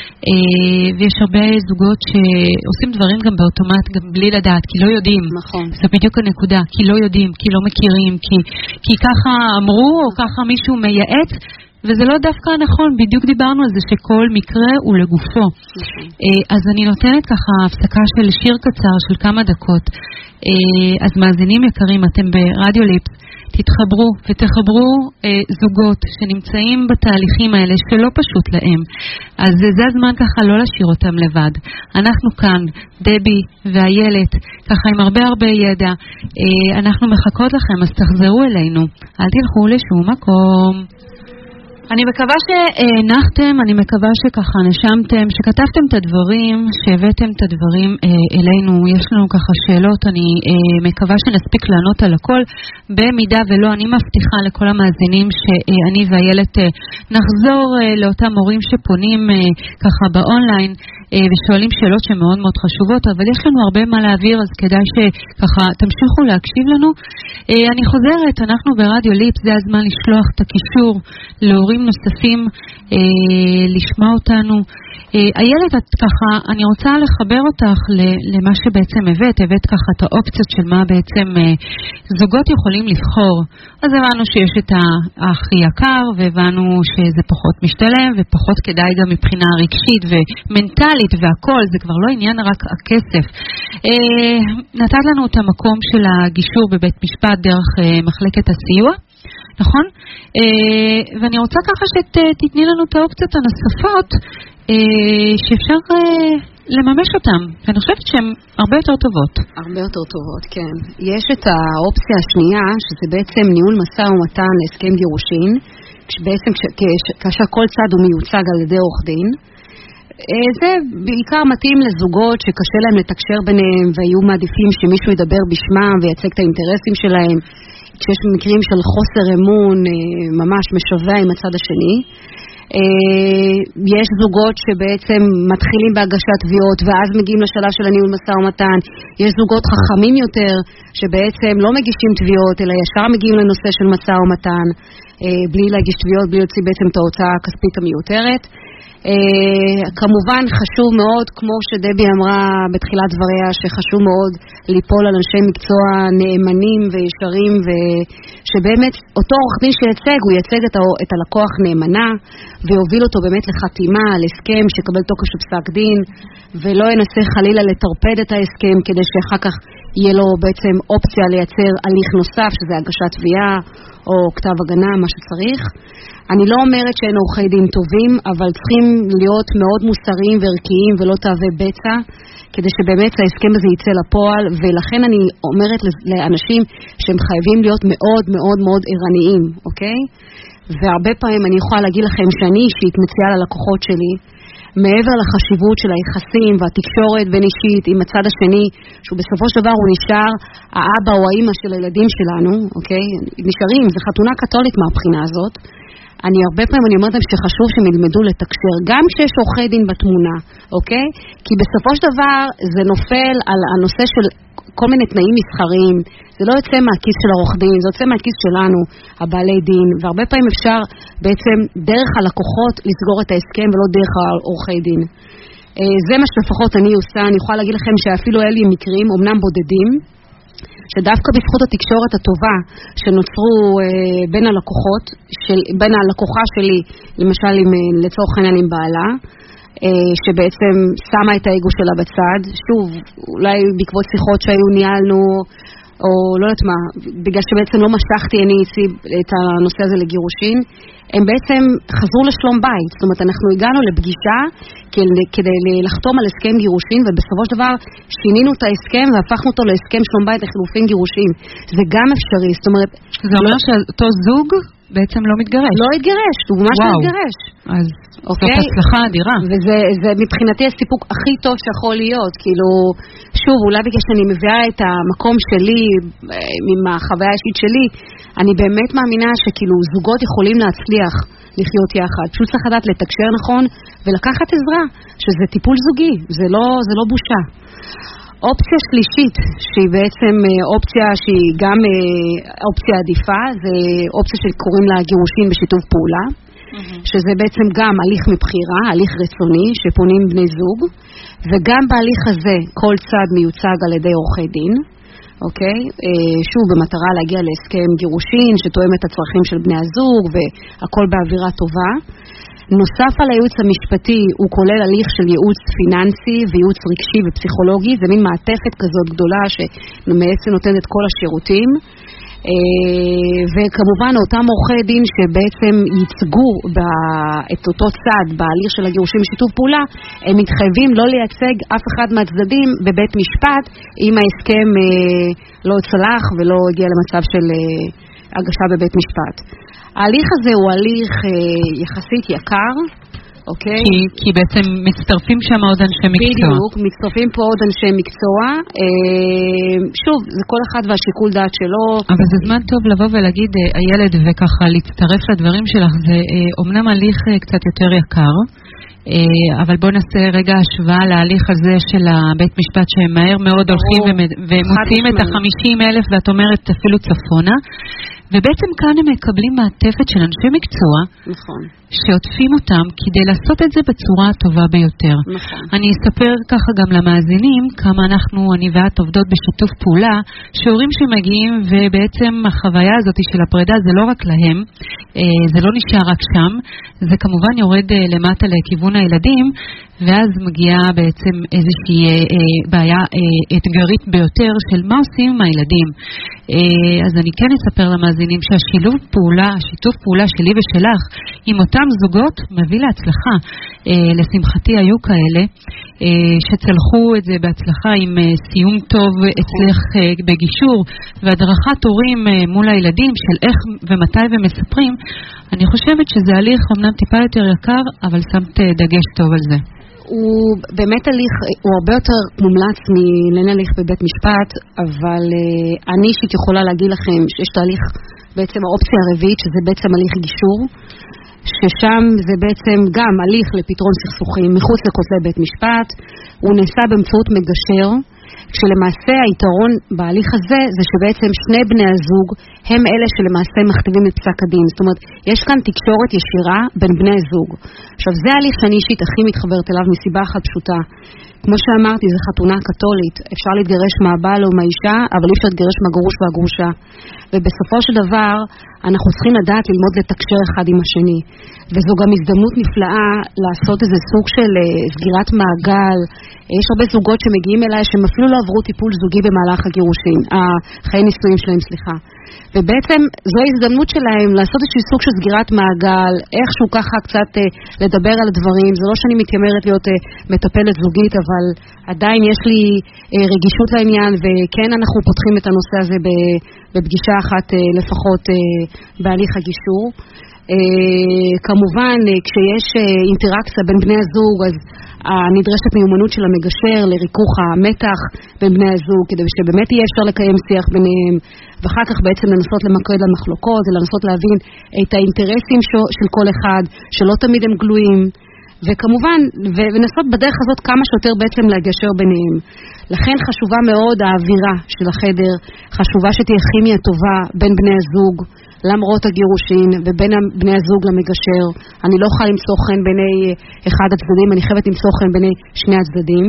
ויש הרבה זוגות שעושים דברים גם באוטומט, גם בלי לדעת, כי לא יודעים. נכון. זה בדיוק הנקודה, כי לא יודעים, כי לא מכירים, כי ככה אמרו או ככה מישהו מייעץ, וזה לא דווקא נכון, בדיוק דיברנו על זה שכל מקרה הוא לגופו. אז אני נותנת ככה הפסקה של שיר קצר של כמה דקות. אז מאזינים יקרים, אתם ברדיו ליפס, תתחברו ותחברו אה, זוגות שנמצאים בתהליכים האלה שלא פשוט להם. אז זה הזמן ככה לא להשאיר אותם לבד. אנחנו כאן, דבי ואיילת, ככה עם הרבה הרבה ידע. אה, אנחנו מחכות לכם, אז תחזרו אלינו. אל תלכו לשום מקום. אני מקווה שהנחתם, אני מקווה שככה נשמתם, שכתבתם את הדברים, שהבאתם את הדברים אה, אלינו. יש לנו ככה שאלות, אני אה, מקווה שנספיק לענות על הכל. במידה ולא, אני מבטיחה לכל המאזינים שאני ואיילת אה, נחזור אה, לאותם הורים שפונים אה, ככה באונליין אה, ושואלים שאלות שמאוד מאוד חשובות, אבל יש לנו הרבה מה להעביר, אז כדאי שככה תמשיכו להקשיב לנו. אה, אני חוזרת, אנחנו ברדיו ליפס, זה הזמן לשלוח את הקישור להורים נוספים אה, לשמוע אותנו. איילת, את ככה, אני רוצה לחבר אותך למה שבעצם הבאת, הבאת ככה את האופציות של מה בעצם אה, זוגות יכולים לבחור. אז הבנו שיש את האח יקר, והבנו שזה פחות משתלם, ופחות כדאי גם מבחינה רגשית ומנטלית והכל, זה כבר לא עניין רק הכסף. אה, נתת לנו את המקום של הגישור בבית משפט דרך אה, מחלקת הסיוע. נכון? אה, ואני רוצה ככה שתתני לנו את האופציות הנוספות אה, שאפשר אה, לממש אותן. ואני חושבת שהן הרבה יותר טובות. הרבה יותר טובות, כן. יש את האופציה השנייה, שזה בעצם ניהול משא ומתן להסכם גירושין, בעצם כאשר כל צד הוא מיוצג על ידי עורך דין. זה בעיקר מתאים לזוגות שקשה להם לתקשר ביניהם, והיו מעדיפים שמישהו ידבר בשמם וייצג את האינטרסים שלהם, כשיש מקרים של חוסר אמון ממש משווה עם הצד השני. יש זוגות שבעצם מתחילים בהגשת תביעות ואז מגיעים לשלב של הניהול משא ומתן. יש זוגות חכמים יותר שבעצם לא מגישים תביעות אלא ישר מגיעים לנושא של משא ומתן בלי להגיש תביעות, בלי להוציא בעצם את ההוצאה הכספית המיותרת. Uh, כמובן חשוב מאוד, כמו שדבי אמרה בתחילת דבריה, שחשוב מאוד ליפול על אנשי מקצוע נאמנים וישרים, ושבאמת אותו עורך דין שייצג, הוא ייצג את, ה- את הלקוח נאמנה ויוביל אותו באמת לחתימה על הסכם שקבל תוקף של פסק דין, ולא ינסה חלילה לטרפד את ההסכם כדי שאחר כך יהיה לו בעצם אופציה לייצר הליך נוסף, שזה הגשת תביעה או כתב הגנה, מה שצריך. אני לא אומרת שאין עורכי דין טובים, אבל צריכים להיות מאוד מוסריים וערכיים ולא תאווה בצע, כדי שבאמת ההסכם הזה יצא לפועל, ולכן אני אומרת לאנשים שהם חייבים להיות מאוד מאוד מאוד ערניים, אוקיי? והרבה פעמים אני יכולה להגיד לכם שאני אישית מציעה ללקוחות שלי, מעבר לחשיבות של היחסים והתקשורת בין אישית עם הצד השני, שהוא בסופו של דבר הוא נשאר האבא או האמא של הילדים שלנו, אוקיי? נשארים, זה חתונה קתולית מהבחינה הזאת. אני הרבה פעמים אני אומרת להם שחשוב שהם ילמדו לתקשר, גם כשיש עורכי דין בתמונה, אוקיי? כי בסופו של דבר זה נופל על הנושא של כל מיני תנאים מסחריים, זה לא יוצא מהכיס של העורך דין, זה יוצא מהכיס שלנו, הבעלי דין, והרבה פעמים אפשר בעצם דרך הלקוחות לסגור את ההסכם ולא דרך העורכי דין. זה מה שלפחות אני עושה, אני יכולה להגיד לכם שאפילו היה לי מקרים, אמנם בודדים, שדווקא בזכות התקשורת הטובה שנוצרו אה, בין הלקוחות, של, בין הלקוחה שלי, למשל עם, לצורך העניין עם בעלה, אה, שבעצם שמה את האגו שלה בצד, שוב, אולי בעקבות שיחות שהיו ניהלנו, או לא יודעת מה, בגלל שבעצם לא משכתי אני איצי את הנושא הזה לגירושין, הם בעצם חזרו לשלום בית. זאת אומרת, אנחנו הגענו לפגישה כדי לחתום על הסכם גירושין, ובסופו של דבר שינינו את ההסכם והפכנו אותו להסכם שלום בית לחילופין גירושין. זה גם אפשרי. זאת אומרת, זה אומר שאותו זוג בעצם לא מתגרש. לא התגרש, הוא ממש לא התגרש. אז זאת הצלחה אדירה. וזה מבחינתי הסיפוק הכי טוב שיכול להיות. כאילו, שוב, אולי בגלל שאני מביאה את המקום שלי, עם החוויה האישית שלי, אני באמת מאמינה שכאילו זוגות יכולים להצליח לחיות יחד. פשוט צריך לדעת לתקשר נכון ולקחת עזרה, שזה טיפול זוגי, זה לא, זה לא בושה. אופציה שלישית, שהיא בעצם אופציה שהיא גם אופציה עדיפה, זה אופציה שקוראים לה גירושין בשיתוף פעולה, mm-hmm. שזה בעצם גם הליך מבחירה, הליך רצוני, שפונים בני זוג, וגם בהליך הזה כל צד מיוצג על ידי עורכי דין, אוקיי? שוב, במטרה להגיע להסכם גירושין, שתואם את הצרכים של בני הזוג, והכל באווירה טובה. נוסף על הייעוץ המשפטי, הוא כולל הליך של ייעוץ פיננסי וייעוץ רגשי ופסיכולוגי, זה מין מעטפת כזאת גדולה שבעצם נותנת את כל השירותים. וכמובן אותם עורכי דין שבעצם ייצגו את אותו צד בהליך של הגירושים בשיתוף פעולה, הם מתחייבים לא לייצג אף אחד מהצדדים בבית משפט אם ההסכם לא צלח ולא הגיע למצב של הגשה בבית משפט. ההליך הזה הוא הליך יחסית יקר, אוקיי? כי, כי בעצם מצטרפים שם עוד אנשי מקצוע. בדיוק, מצטרפים פה עוד אנשי מקצוע. שוב, זה כל אחד והשיקול דעת שלו. אבל זה זמן טוב לבוא ולהגיד, הילד, וככה להצטרף לדברים שלך, זה אומנם הליך קצת יותר יקר, אבל בוא נעשה רגע השוואה להליך הזה של הבית משפט שהם מהר מאוד הולכים ומוצאים את ה-חמישים אלף ואת אומרת אפילו צפונה, ובעצם כאן הם מקבלים מעטפת של אנשי מקצוע, נכון. שעוטפים אותם כדי לעשות את זה בצורה הטובה ביותר. נכון. אני אספר ככה גם למאזינים כמה אנחנו, אני ואת עובדות בשיתוף פעולה, שהורים שמגיעים ובעצם החוויה הזאת של הפרידה זה לא רק להם, זה לא נשאר רק שם, זה כמובן יורד למטה לכיוון הילדים, ואז מגיעה בעצם איזושהי אה, בעיה אה, אתגרית ביותר של מה עושים עם הילדים. אה, אז אני כן אספר למאזינים שהשילוב פעולה, השיתוף פעולה שלי ושלך עם אותם זוגות מביא להצלחה. אה, לשמחתי היו כאלה אה, שצלחו את זה בהצלחה עם אה, סיום טוב אצלך אה, בגישור והדרכת הורים אה, מול הילדים של איך ומתי ומספרים. אני חושבת שזה הליך אמנם טיפה יותר יקר, אבל שמת דגש טוב על זה. הוא באמת הליך, הוא הרבה יותר מומלץ מלהליך בבית משפט, אבל uh, אני אישית יכולה להגיד לכם שיש תהליך, בעצם האופציה הרביעית, שזה בעצם הליך גישור, ששם זה בעצם גם הליך לפתרון סכסוכים מחוץ לכותלי בית משפט, הוא נעשה באמצעות מגשר, כשלמעשה היתרון בהליך הזה זה שבעצם שני בני הזוג הם אלה שלמעשה מכתיבים את פסק הדין. זאת אומרת, יש כאן תקשורת ישירה בין בני הזוג. עכשיו, זה ההליך שאני אישית הכי מתחברת אליו מסיבה אחת פשוטה. כמו שאמרתי, זה חתונה קתולית. אפשר להתגרש מהבעל או מהאישה, אבל אי אפשר להתגרש מהגרוש והגרושה. ובסופו של דבר, אנחנו צריכים לדעת ללמוד לתקשר אחד עם השני. וזו גם הזדמנות נפלאה לעשות איזה סוג של סגירת מעגל, יש הרבה זוגות שמגיעים אליי שהם אפילו לא עברו טיפול זוגי במהלך הגירושים, החיי נישואים שלהם, סליחה. ובעצם זו ההזדמנות שלהם לעשות איזשהו סוג של סגירת מעגל, איכשהו ככה קצת אה, לדבר על דברים. זה לא שאני מתיימרת להיות אה, מטפלת זוגית, אבל עדיין יש לי אה, רגישות לעניין, וכן אנחנו פותחים את הנושא הזה בפגישה אחת אה, לפחות אה, בהליך הגישור. Uh, כמובן, uh, כשיש uh, אינטראקציה בין בני הזוג, אז הנדרשת מיומנות של המגשר לריכוך המתח בין בני הזוג, כדי שבאמת יהיה אפשר לקיים שיח ביניהם, ואחר כך בעצם לנסות למקד למחלוקות, לנסות להבין את האינטרסים של כל אחד, שלא תמיד הם גלויים, וכמובן, ונסות בדרך הזאת כמה שיותר בעצם לגשר ביניהם. לכן חשובה מאוד האווירה של החדר, חשובה שתהיה כימיה טובה בין בני הזוג, למרות הגירושין, ובין בני הזוג למגשר. אני לא יכולה למצוא חן ביני אחד הצדדים, אני חייבת למצוא חן ביני שני הצדדים.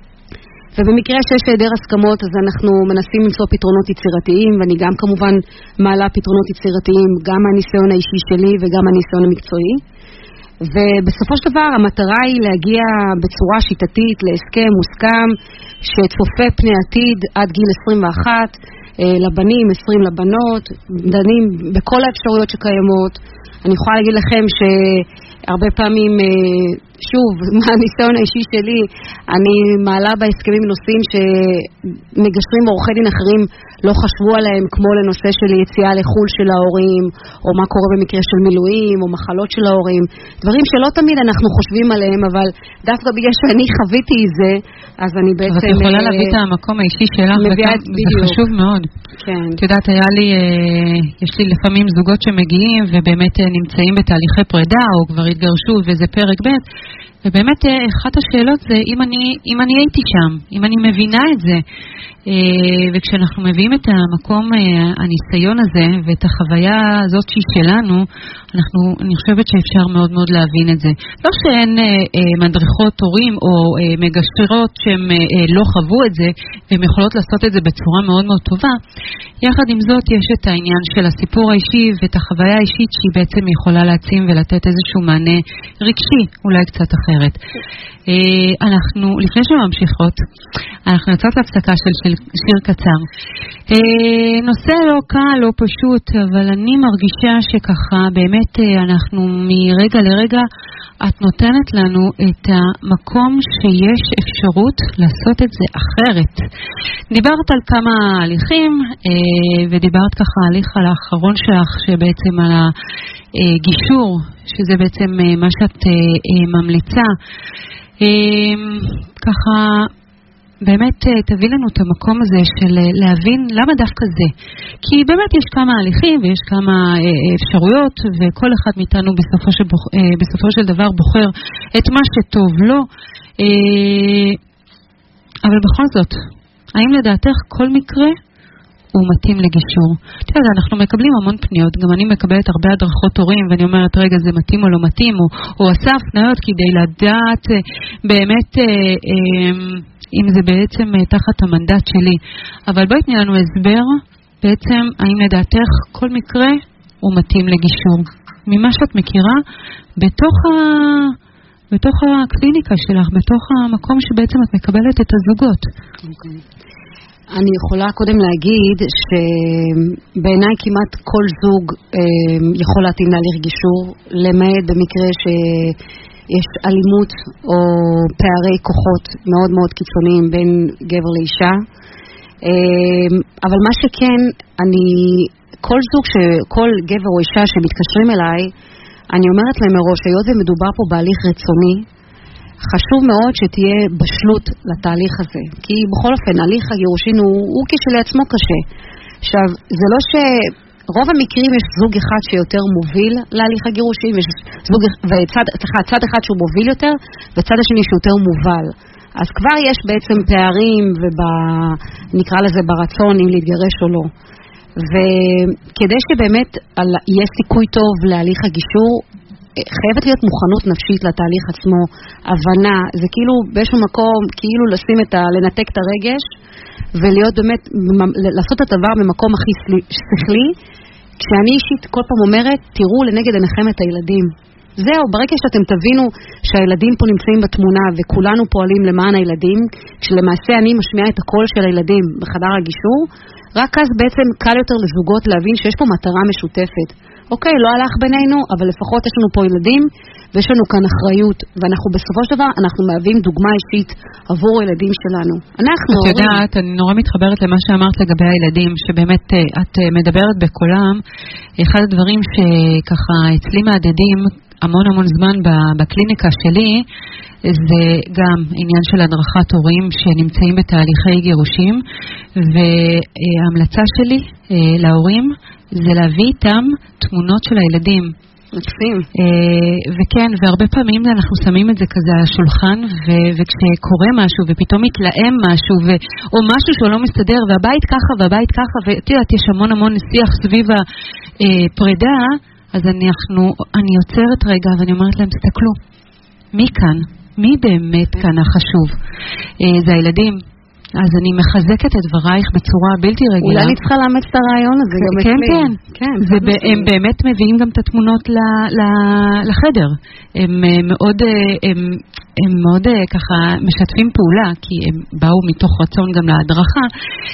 ובמקרה שיש היעדר הסכמות, אז אנחנו מנסים למצוא פתרונות יצירתיים, ואני גם כמובן מעלה פתרונות יצירתיים, גם מהניסיון האישי שלי וגם מהניסיון המקצועי. ובסופו של דבר המטרה היא להגיע בצורה שיטתית להסכם מוסכם שצופה פני עתיד עד גיל עשרים ואחת, לבנים, עשרים לבנות, דנים בכל האפשרויות שקיימות. אני יכולה להגיד לכם שהרבה פעמים, שוב, מהניסיון האישי שלי, אני מעלה בהסכמים נושאים שמגשרים ועורכי דין אחרים לא חשבו עליהם, כמו לנושא של יציאה לחול של ההורים, או מה קורה במקרה של מילואים, או מחלות של ההורים. דברים שלא תמיד אנחנו חושבים עליהם, אבל דווקא בגלל שאני חוויתי את זה, אז אני בעצם... אבל את יכולה להביא את המקום האישי שלך, זה חשוב מאוד. כן. את יודעת, היה לי, יש לי לפעמים זוגות שמגיעים, ובאמת נמצאים בתהליכי פרידה, או כבר התגרשו, וזה פרק ב', ובאמת אחת השאלות זה אם אני, אם אני הייתי שם, אם אני מבינה את זה, וכשאנחנו מביאים את המקום, הניסיון הזה ואת החוויה הזאת שהיא שלנו, אנחנו, אני חושבת שאפשר מאוד מאוד להבין את זה. לא שאין מדריכות הורים או מגשרות שהן לא חוו את זה, והן יכולות לעשות את זה בצורה מאוד מאוד טובה. יחד עם זאת יש את העניין של הסיפור האישי ואת החוויה האישית שהיא בעצם יכולה להצים ולתת איזשהו מענה רגשי, אולי קצת אחרת. אנחנו, לפני שממשיכות, אנחנו יוצאות להפסקה של שיר קצר. נושא לא קל, לא פשוט, אבל אני מרגישה שככה באמת אנחנו מרגע לרגע, את נותנת לנו את המקום שיש אפשרות לעשות את זה אחרת. דיברת על כמה הליכים, ודיברת ככה הליך על האחרון שלך, שבעצם על הגישור, שזה בעצם מה שאת ממליצה. ככה באמת תביא לנו את המקום הזה של להבין למה דווקא זה. כי באמת יש כמה הליכים ויש כמה אפשרויות, וכל אחד מאיתנו בסופו של, בסופו של דבר בוחר את מה שטוב לו. אבל בכל זאת, האם לדעתך כל מקרה הוא מתאים לגישור? תראה, אנחנו מקבלים המון פניות, גם אני מקבלת הרבה הדרכות הורים, ואני אומרת, רגע, זה מתאים או לא מתאים, או, או עשה הפניות כדי לדעת באמת אה, אה, אם זה בעצם אה, תחת המנדט שלי. אבל בואי תני לנו הסבר, בעצם, האם לדעתך כל מקרה הוא מתאים לגישור? ממה שאת מכירה, בתוך ה... בתוך הקליניקה שלך, בתוך המקום שבעצם את מקבלת את הזוגות. אוקיי. אני יכולה קודם להגיד שבעיניי כמעט כל זוג אה, יכול להתאים להליך גישור, למעט במקרה שיש אלימות או פערי כוחות מאוד מאוד קיצוניים בין גבר לאישה. אה, אבל מה שכן, אני, כל זוג, כל גבר או אישה שמתקשרים אליי, אני אומרת להם מראש, היות ומדובר פה בהליך רצוני, חשוב מאוד שתהיה בשלות לתהליך הזה. כי בכל אופן, הליך הגירושין הוא, הוא כשלעצמו קשה. עכשיו, זה לא שרוב המקרים יש זוג אחד שיותר מוביל להליך הגירושין, ויש זוג, וצד, צד אחד שהוא מוביל יותר, וצד השני שיותר מובל. אז כבר יש בעצם פערים, ונקרא לזה ברצון אם להתגרש או לא. וכדי שבאמת יהיה סיכוי טוב להליך הגישור, חייבת להיות מוכנות נפשית לתהליך עצמו, הבנה, זה כאילו באיזשהו מקום, כאילו לשים את ה, לנתק את הרגש, ולהיות באמת, לעשות את הדבר במקום הכי שכלי, כשאני אישית כל פעם אומרת, תראו לנגד עיניכם את הילדים. זהו, ברגע שאתם תבינו שהילדים פה נמצאים בתמונה וכולנו פועלים למען הילדים, כשלמעשה אני משמיעה את הקול של הילדים בחדר הגישור, רק אז בעצם קל יותר לזוגות להבין שיש פה מטרה משותפת. אוקיי, לא הלך בינינו, אבל לפחות יש לנו פה ילדים, ויש לנו כאן אחריות, ואנחנו בסופו של דבר, אנחנו מהווים דוגמה אישית עבור הילדים שלנו. אנחנו את יודעת, אני נורא מתחברת למה שאמרת לגבי הילדים, שבאמת את מדברת בקולם, אחד הדברים שככה אצלי מהדהדים המון המון זמן בקליניקה שלי, זה גם עניין של הדרכת הורים שנמצאים בתהליכי גירושים, וההמלצה שלי להורים זה להביא איתם תמונות של הילדים. מקסים. וכן, והרבה פעמים אנחנו שמים את זה כזה על השולחן, וכשקורה משהו ופתאום מתלהם משהו, או משהו שהוא לא מסתדר, והבית ככה והבית ככה, ותראה, יש המון המון שיח סביב הפרידה, אז אני יוצרת רגע ואני אומרת להם, תסתכלו, מי כאן? מי באמת כאן החשוב? זה הילדים. אז אני מחזקת את דברייך בצורה בלתי רגילה. אולי אני צריכה לאמץ את הרעיון הזה גם כן, אצלי. כן, כן. הם באמת מביאים גם את התמונות לחדר. הם מאוד, הם, הם מאוד ככה משתפים פעולה, כי הם באו מתוך רצון גם להדרכה,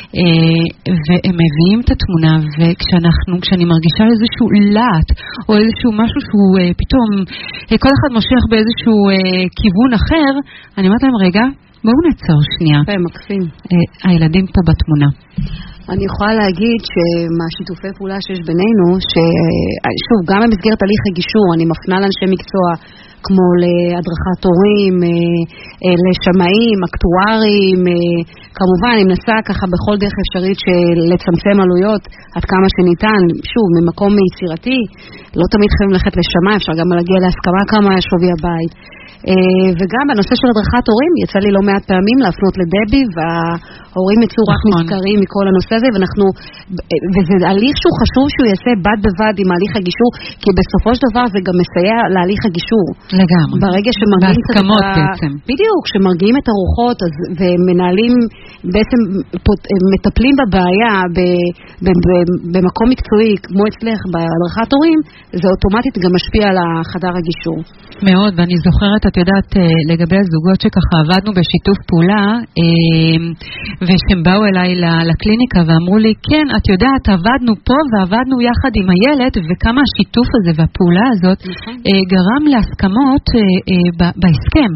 והם מביאים את התמונה, וכשאנחנו, כשאני מרגישה איזשהו לעת, או איזשהו משהו שהוא פתאום, כל אחד מושך באיזשהו כיוון אחר, אני אומרת להם, רגע, בואו נעצור שנייה. כן, מקסים. הילדים פה בתמונה. אני יכולה להגיד שמהשיתופי פעולה שיש בינינו, ששוב, גם במסגרת הליך הגישור, אני מפנה לאנשי מקצוע, כמו להדרכת הורים, לשמאים, אקטוארים, כמובן, אני מנסה ככה בכל דרך אפשרית לצמצם עלויות עד כמה שניתן, שוב, ממקום יצירתי, לא תמיד חייבים ללכת לשמאי, אפשר גם להגיע להסכמה כמה שווי הבית. וגם בנושא של הדרכת הורים, יצא לי לא מעט פעמים להפנות לדבי, וההורים יצאו רק נזכרים מכל הנושא הזה, ואנחנו, וזה הליך שהוא חשוב שהוא יעשה בד בבד עם ההליך הגישור, כי בסופו של דבר זה גם מסייע להליך הגישור. לגמרי. ברגע שמרגיעים את בהסכמות בעצם. בדיוק, כשמרגיעים את הרוחות, אז, ומנהלים, בעצם מטפלים בבעיה ב, ב, ב, במקום מקצועי, כמו אצלך בהדרכת הורים, זה אוטומטית גם משפיע על החדר הגישור. מאוד, ואני זוכרת, את יודעת, לגבי הזוגות שככה עבדנו בשיתוף פעולה, ושהם באו אליי לקליניקה ואמרו לי, כן, את יודעת, עבדנו פה ועבדנו יחד עם הילד, וכמה השיתוף הזה והפעולה הזאת גרם להסכמות בהסכם.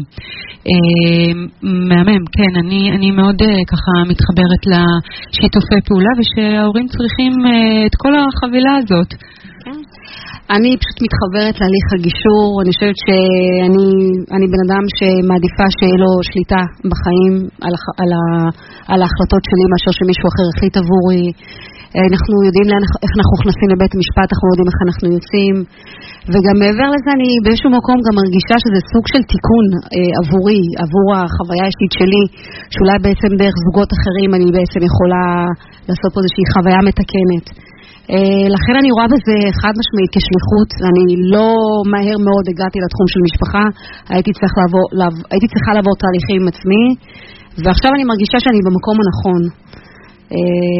מהמם, כן, אני, אני מאוד ככה מתחברת לשיתופי פעולה, ושההורים צריכים את כל החבילה הזאת. אני פשוט מתחברת להליך הגישור, אני חושבת שאני אני בן אדם שמעדיפה שיהיה לו שליטה בחיים על, על, על ההחלטות שלי מאשר שמישהו אחר החליט עבורי. אנחנו יודעים לאן, איך אנחנו נכנסים לבית המשפט, אנחנו יודעים איך אנחנו יוצאים, וגם מעבר לזה אני באיזשהו מקום גם מרגישה שזה סוג של תיקון אה, עבורי, עבור החוויה האישית שלי, שאולי בעצם דרך זוגות אחרים אני בעצם יכולה לעשות פה איזושהי חוויה מתקנת. Uh, לכן אני רואה בזה חד משמעית כשליחות, אני לא מהר מאוד הגעתי לתחום של משפחה, הייתי, צריך לעבור, לעב, הייתי צריכה לעבור תהליכים עם עצמי, ועכשיו אני מרגישה שאני במקום הנכון. Uh,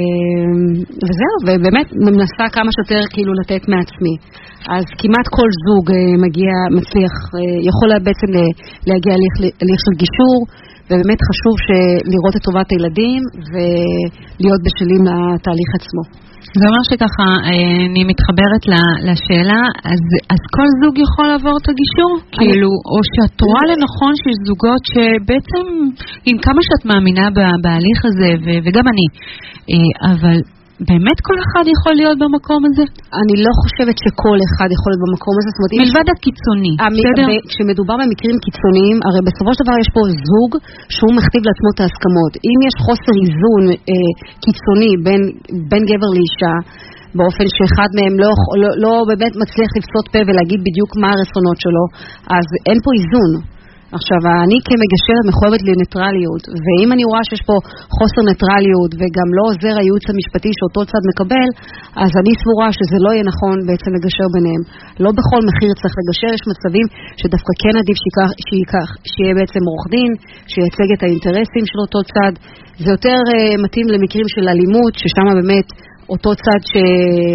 וזהו, ובאמת מנסה כמה שיותר כאילו לתת מעצמי. אז כמעט כל זוג uh, מגיע, מצליח, uh, יכול בעצם להגיע להליך, להליך של גישור, ובאמת חשוב לראות את טובת הילדים ולהיות בשלים לתהליך עצמו. זה אומר שככה, אני מתחברת לשאלה, אז, אז כל זוג יכול לעבור את הגישור? אני... כאילו, או שאת רואה לנכון שיש זוגות שבעצם, עם כמה שאת מאמינה בהליך הזה, ו- וגם אני, אבל באמת כל אחד יכול להיות במקום הזה? אני לא חושבת שכל אחד יכול להיות במקום הזה. מלבד הקיצוני, בסדר? כשמדובר במקרים קיצוניים, הרי בסופו של דבר יש פה זוג שהוא מכתיב לעצמו את ההסכמות. אם יש חוסר איזון אה, קיצוני בין, בין גבר לאישה, באופן שאחד מהם לא, לא, לא באמת מצליח לפסות פה ולהגיד בדיוק מה הרצונות שלו, אז אין פה איזון. עכשיו, אני כמגשרת מחויבת לניטרליות, ואם אני רואה שיש פה חוסר ניטרליות וגם לא עוזר הייעוץ המשפטי שאותו צד מקבל, אז אני סבורה שזה לא יהיה נכון בעצם לגשר ביניהם. לא בכל מחיר צריך לגשר, יש מצבים שדווקא כן עדיף שיקח, שיקח, שיהיה בעצם עורך דין, שייצג את האינטרסים של אותו צד. זה יותר uh, מתאים למקרים של אלימות, ששם באמת אותו צד ש...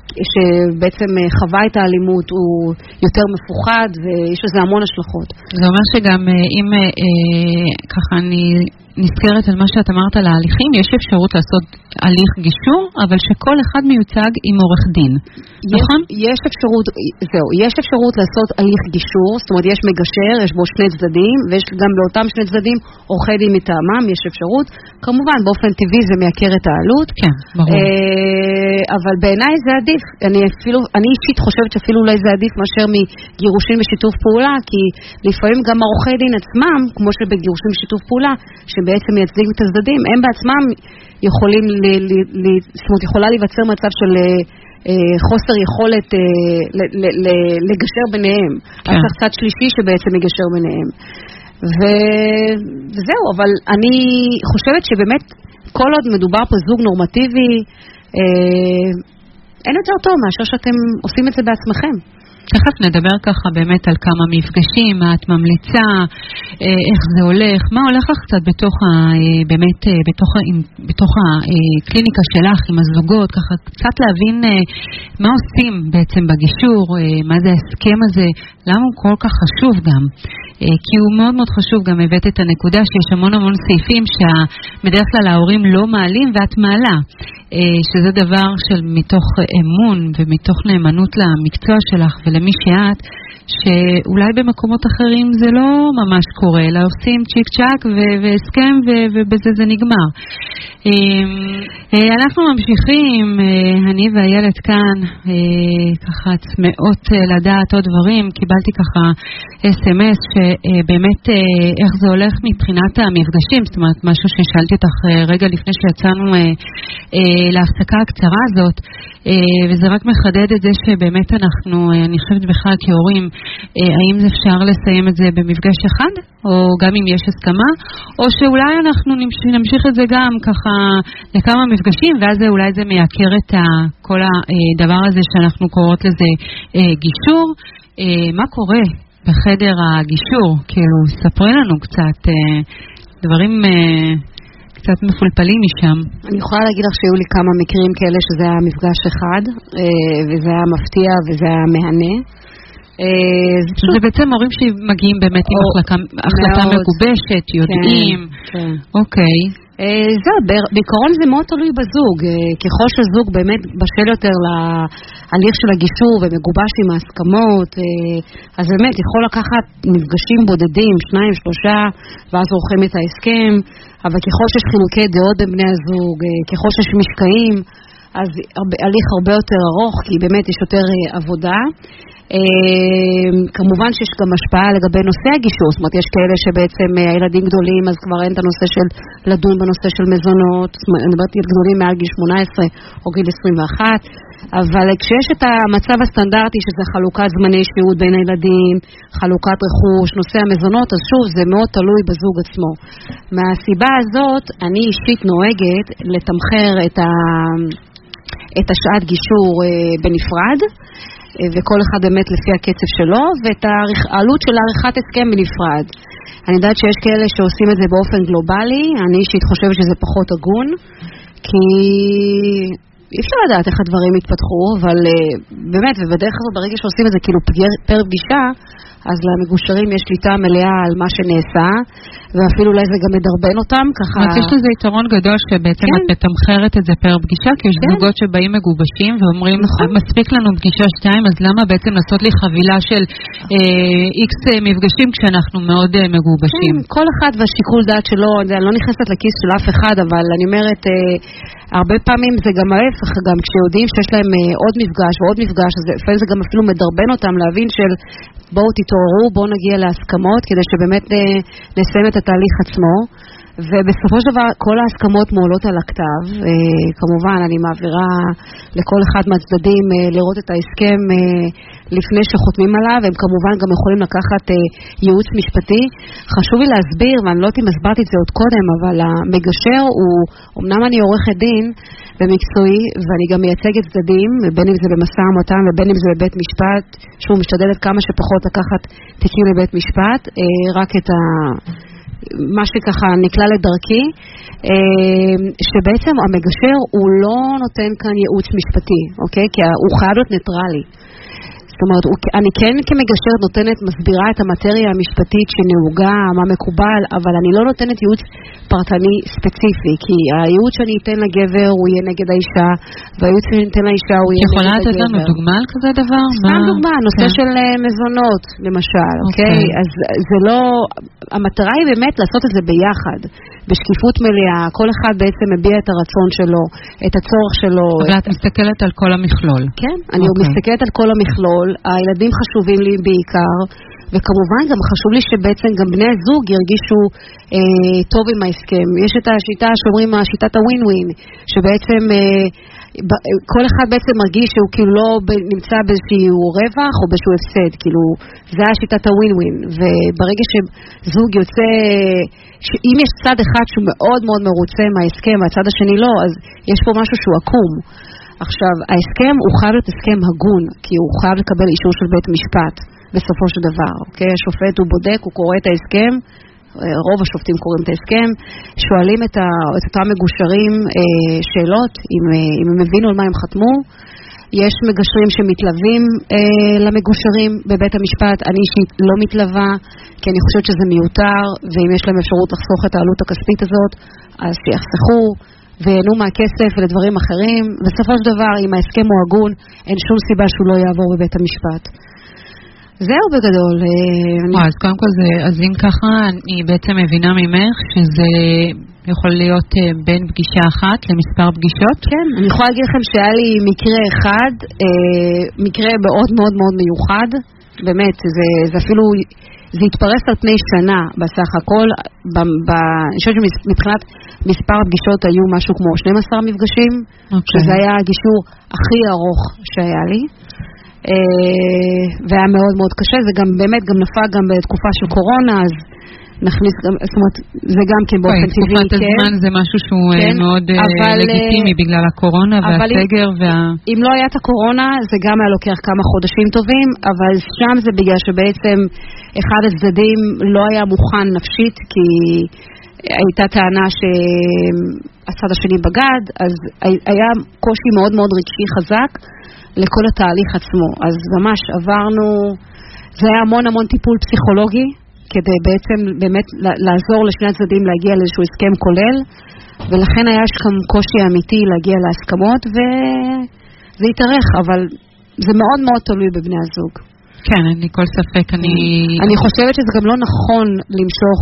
שבעצם חווה את האלימות הוא יותר מפוחד ויש לזה המון השלכות. זה אומר שגם אם ככה אני נזכרת על מה שאת אמרת על ההליכים, יש אפשרות לעשות הליך גישור, אבל שכל אחד מיוצג עם עורך דין. נכון? יש אפשרות, זהו, יש אפשרות לעשות הליך גישור, זאת אומרת יש מגשר, יש בו שני צדדים, ויש גם באותם שני צדדים עורכי דין מטעמם, יש אפשרות. כמובן, באופן טבעי זה מייקר את העלות. כן, ברור. אבל בעיניי זה עדיף. אני אפילו, אני אישית חושבת שאפילו אולי זה עדיף מאשר מגירושים בשיתוף פעולה, כי לפעמים גם העורכי דין עצמם, כמו שבגירושים בשיתוף פעולה, שבעצם מייצגים את הצדדים, הם בעצמם יכולים, ל, ל, ל, זאת אומרת, יכולה להיווצר מצב של אה, חוסר יכולת אה, ל, ל, ל, לגשר ביניהם. כן. אז צריך צד שלישי שבעצם יגשר ביניהם. ו, וזהו, אבל אני חושבת שבאמת כל עוד מדובר פה זוג נורמטיבי, אה, אין יותר טוב מאשר שאתם עושים את זה בעצמכם. תכף נדבר ככה באמת על כמה מפגשים, מה את ממליצה, איך זה הולך, מה הולך לך קצת בתוך ה, באמת, בתוך, בתוך הקליניקה שלך עם הזוגות, ככה קצת להבין מה עושים בעצם בגישור, מה זה ההסכם הזה, למה הוא כל כך חשוב גם. כי הוא מאוד מאוד חשוב, גם הבאת את הנקודה שיש המון המון סעיפים שבדרך כלל ההורים לא מעלים ואת מעלה, שזה דבר של מתוך אמון ומתוך נאמנות למקצוע שלך ולמי שאת, שאולי במקומות אחרים זה לא ממש קורה, אלא עושים צ'יק צ'ק והסכם ובזה זה נגמר. אנחנו ממשיכים, אני והילד כאן, ככה צמאות לדעת עוד דברים, קיבלתי ככה אס אם אס שבאמת איך זה הולך מבחינת המפגשים, זאת אומרת משהו ששאלתי אותך רגע לפני שיצאנו להפסקה הקצרה הזאת, וזה רק מחדד את זה שבאמת אנחנו, אני חושבת בכלל כהורים, האם זה אפשר לסיים את זה במפגש אחד, או גם אם יש הסכמה, או שאולי אנחנו נמשיך את זה גם ככה לכמה מפגשים, ואז אולי זה מייקר את כל הדבר הזה שאנחנו קוראות לזה גישור. מה קורה בחדר הגישור? כאילו, ספרי לנו קצת דברים קצת מפולפלים משם. אני יכולה להגיד לך שהיו לי כמה מקרים כאלה שזה היה מפגש אחד, וזה היה מפתיע וזה היה מהנה. זה בעצם הורים שמגיעים באמת עם החלטה מגובשת, יודעים. אוקיי. זהו, בעיקרון זה מאוד תלוי בזוג. ככל שזוג באמת בשל יותר להליך של הגישור ומגובש עם ההסכמות, אז באמת יכול לקחת מפגשים בודדים, שניים, שלושה, ואז עורכים את ההסכם. אבל ככל שיש חילוקי דעות בין בני הזוג, ככל שיש משקעים, אז הליך הרבה יותר ארוך, כי באמת יש יותר עבודה. כמובן שיש גם השפעה לגבי נושא הגישור, זאת אומרת יש כאלה שבעצם הילדים גדולים אז כבר אין את הנושא של לדון בנושא של מזונות, אני מדברת על גדולים מעל גיל שמונה עשרה או גיל עשרים ואחת, אבל כשיש את המצב הסטנדרטי שזה חלוקת זמני שהות בין הילדים, חלוקת רכוש, נושא המזונות, אז שוב זה מאוד תלוי בזוג עצמו. מהסיבה הזאת אני אישית נוהגת לתמחר את, ה... את השעת גישור בנפרד, וכל אחד באמת לפי הקצב שלו, ואת העלות של העריכת הסכם בנפרד. אני יודעת שיש כאלה שעושים את זה באופן גלובלי, אני אישית חושבת שזה פחות הגון, כי אי אפשר לדעת איך הדברים יתפתחו, אבל באמת, ובדרך כלל ברגע שעושים את זה כאילו פר פגישה, אז למגושרים יש שליטה מלאה על מה שנעשה, ואפילו אולי זה גם מדרבן אותם, ככה... אז יש לזה יתרון גדול שבעצם כן. את מתמחרת את זה פר פגישה, כי יש כן. זוגות שבאים מגובשים ואומרים, נכון. מספיק לנו פגישה שתיים, אז למה בעצם לעשות לי חבילה של איקס אה, מפגשים כשאנחנו מאוד אה, מגובשים? כן, כל אחד והשיקול דעת שלו, אני לא נכנסת לכיס של אף אחד, אבל אני אומרת, אה, הרבה פעמים זה גם ההפך, גם כשיודעים שיש להם אה, עוד מפגש ועוד מפגש, אז לפעמים זה גם אפילו מדרבן אותם להבין של בואו תתעוררו, בואו נגיע להסכמות, כדי שבאמת אה, נסיים את התהליך עצמו, ובסופו של דבר כל ההסכמות מעולות על הכתב, אה, כמובן אני מעבירה לכל אחד מהצדדים אה, לראות את ההסכם אה, לפני שחותמים עליו, הם כמובן גם יכולים לקחת אה, ייעוץ משפטי. חשוב לי להסביר, ואני לא יודעת אם הסברתי את זה עוד קודם, אבל המגשר הוא, אמנם אני עורכת דין ומקצועי, ואני גם מייצגת צדדים, בין אם זה במשא ומתן ובין אם זה בבית משפט, שהוא משתדלת כמה שפחות לקחת תיקים לבית משפט, אה, רק את ה... מה שככה נקלע לדרכי, שבעצם המגשר הוא לא נותן כאן ייעוץ משפטי, אוקיי? כי הוא חייב להיות ניטרלי. זאת אומרת, אני כן כמגשרת נותנת, מסבירה את המטריה המשפטית שנהוגה, מה מקובל, אבל אני לא נותנת ייעוץ פרטני ספציפי, כי הייעוץ שאני אתן לגבר הוא יהיה נגד האישה, והייעוץ שאני אתן לאישה הוא יהיה נגד הגבר. יכולה לתת לנו דוגמה על כזה דבר? סתם דוגמה, נושא של מזונות, למשל, אוקיי? אז זה לא, המטרה היא באמת לעשות את זה ביחד, בשקיפות מלאה, כל אחד בעצם מביע את הרצון שלו, את הצורך שלו. אבל את מסתכלת על כל המכלול. כן, אני מסתכלת על כל המכלול, הילדים חשובים לי בעיקר, וכמובן גם חשוב לי שבעצם גם בני הזוג ירגישו אה, טוב עם ההסכם. יש את השיטה שאומרים, שיטת הווין ווין, שבעצם אה, כל אחד בעצם מרגיש שהוא כאילו לא נמצא באיזשהו רווח או באיזשהו הפסד, כאילו זה השיטת הווין ווין, וברגע שזוג יוצא, אם יש צד אחד שהוא מאוד מאוד מרוצה מההסכם, והצד השני לא, אז יש פה משהו שהוא עקום. עכשיו, ההסכם הוא חייב להיות הסכם הגון, כי הוא חייב לקבל אישור של בית משפט, בסופו של דבר, אוקיי? השופט הוא בודק, הוא קורא את ההסכם, רוב השופטים קוראים את ההסכם, שואלים את, ה, את אותם מגושרים אה, שאלות, אם, אה, אם הם הבינו על מה הם חתמו, יש מגשרים שמתלווים אה, למגושרים בבית המשפט, אני אישית לא מתלווה, כי אני חושבת שזה מיותר, ואם יש להם אפשרות לחסוך את העלות הכספית הזאת, אז שיחסכו, ויהנו מהכסף ולדברים אחרים, בסופו של דבר, אם ההסכם הוא הגון, אין שום סיבה שהוא לא יעבור בבית המשפט. זהו בגדול. אז קודם כל, אז אם ככה, אני בעצם מבינה ממך שזה יכול להיות בין פגישה אחת למספר פגישות? כן, אני יכולה להגיד לכם שהיה לי מקרה אחד, מקרה מאוד מאוד מאוד מיוחד, באמת, זה, זה אפילו, זה התפרס על פני שנה בסך הכל, אני חושבת שמבחינת מספר הפגישות היו משהו כמו שנים עשר מפגשים, okay. שזה היה הגישור הכי ארוך שהיה לי. והיה מאוד מאוד קשה, זה גם באמת גם נפל גם בתקופה של קורונה, אז נכניס גם, זאת אומרת, זה גם כן באופן טבעי. תקופת הזמן זה משהו שהוא מאוד לגיטימי בגלל הקורונה והסגר. אם לא היה את הקורונה, זה גם היה לוקח כמה חודשים טובים, אבל שם זה בגלל שבעצם אחד הצדדים לא היה מוכן נפשית, כי הייתה טענה שהצד השני בגד, אז היה קושי מאוד מאוד רגשי חזק, לכל התהליך עצמו. אז ממש עברנו, זה היה המון המון טיפול פסיכולוגי, כדי בעצם באמת לעזור לשני הצדדים להגיע לאיזשהו הסכם כולל, ולכן היה שם קושי אמיתי להגיע להסכמות, וזה התארך, אבל זה מאוד מאוד תלוי בבני הזוג. כן, אין לי כל ספק, אני... אני חושבת שזה גם לא נכון למשוך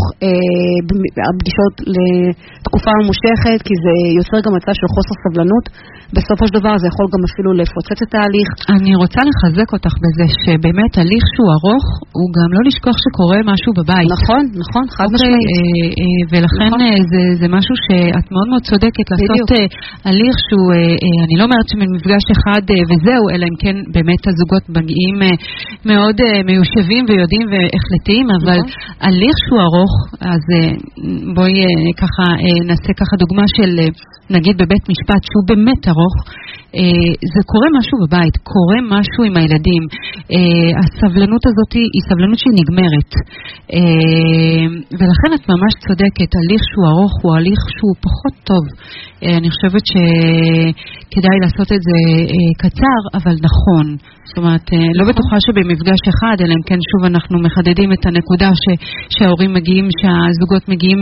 אה, פגישות לתקופה ממושכת, כי זה יוצר גם מצב של חוסר סבלנות. בסופו של דבר זה יכול גם אפילו לפוצץ את ההליך. אני רוצה לחזק אותך בזה שבאמת הליך שהוא ארוך, הוא גם לא לשכוח שקורה משהו בבית. נכון, נכון, חד משמעית. אה, אה, ולכן נכון. אה, זה, זה משהו שאת מאוד מאוד צודקת, לעשות אה, הליך שהוא, אה, אה, אני לא אומרת שמפגש אחד אה, וזהו, אלא אם כן באמת הזוגות מגיעים אה, מאוד uh, מיושבים ויודעים והחלטיים, אבל נכון. הליך שהוא ארוך, אז uh, בואי uh, ככה uh, נעשה ככה דוגמה של uh, נגיד בבית משפט שהוא באמת ארוך, uh, זה קורה משהו בבית, קורה משהו עם הילדים. Uh, הסבלנות הזאת היא סבלנות שהיא נגמרת. Uh, ולכן את ממש צודקת, הליך שהוא ארוך הוא הליך שהוא פחות טוב. Uh, אני חושבת שכדאי לעשות את זה uh, קצר, אבל נכון. זאת אומרת, לא בטוחה שבמפגש אחד, אלא אם כן שוב אנחנו מחדדים את הנקודה ש, שההורים מגיעים, שהזוגות מגיעים,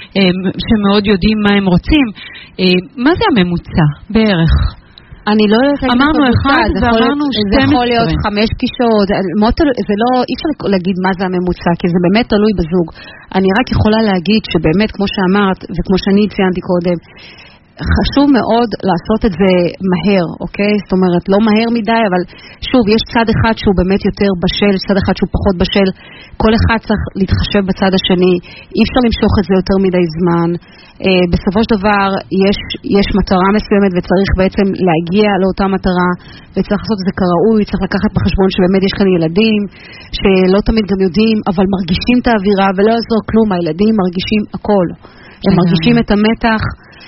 שמאוד יודעים מה הם רוצים. מה זה הממוצע בערך? אני לא יודעת להגיד אמרנו אחד ואמרנו שתים עשרה. זה יכול להיות חמש פגישות, זה לא, אי אפשר להגיד מה זה הממוצע, כי זה באמת תלוי בזוג. אני רק יכולה להגיד שבאמת, כמו שאמרת, וכמו שאני ציינתי קודם, חשוב מאוד לעשות את זה מהר, אוקיי? זאת אומרת, לא מהר מדי, אבל שוב, יש צד אחד שהוא באמת יותר בשל, צד אחד שהוא פחות בשל, כל אחד צריך להתחשב בצד השני, אי אפשר למשוך את זה יותר מדי זמן. אה, בסופו של דבר, יש, יש מטרה מסוימת וצריך בעצם להגיע לאותה מטרה, וצריך לעשות את זה כראוי, צריך לקחת בחשבון שבאמת יש כאן ילדים, שלא תמיד גם יודעים, אבל מרגישים את האווירה, ולא יעזור כלום, הילדים מרגישים הכל. הם מרגישים את המתח,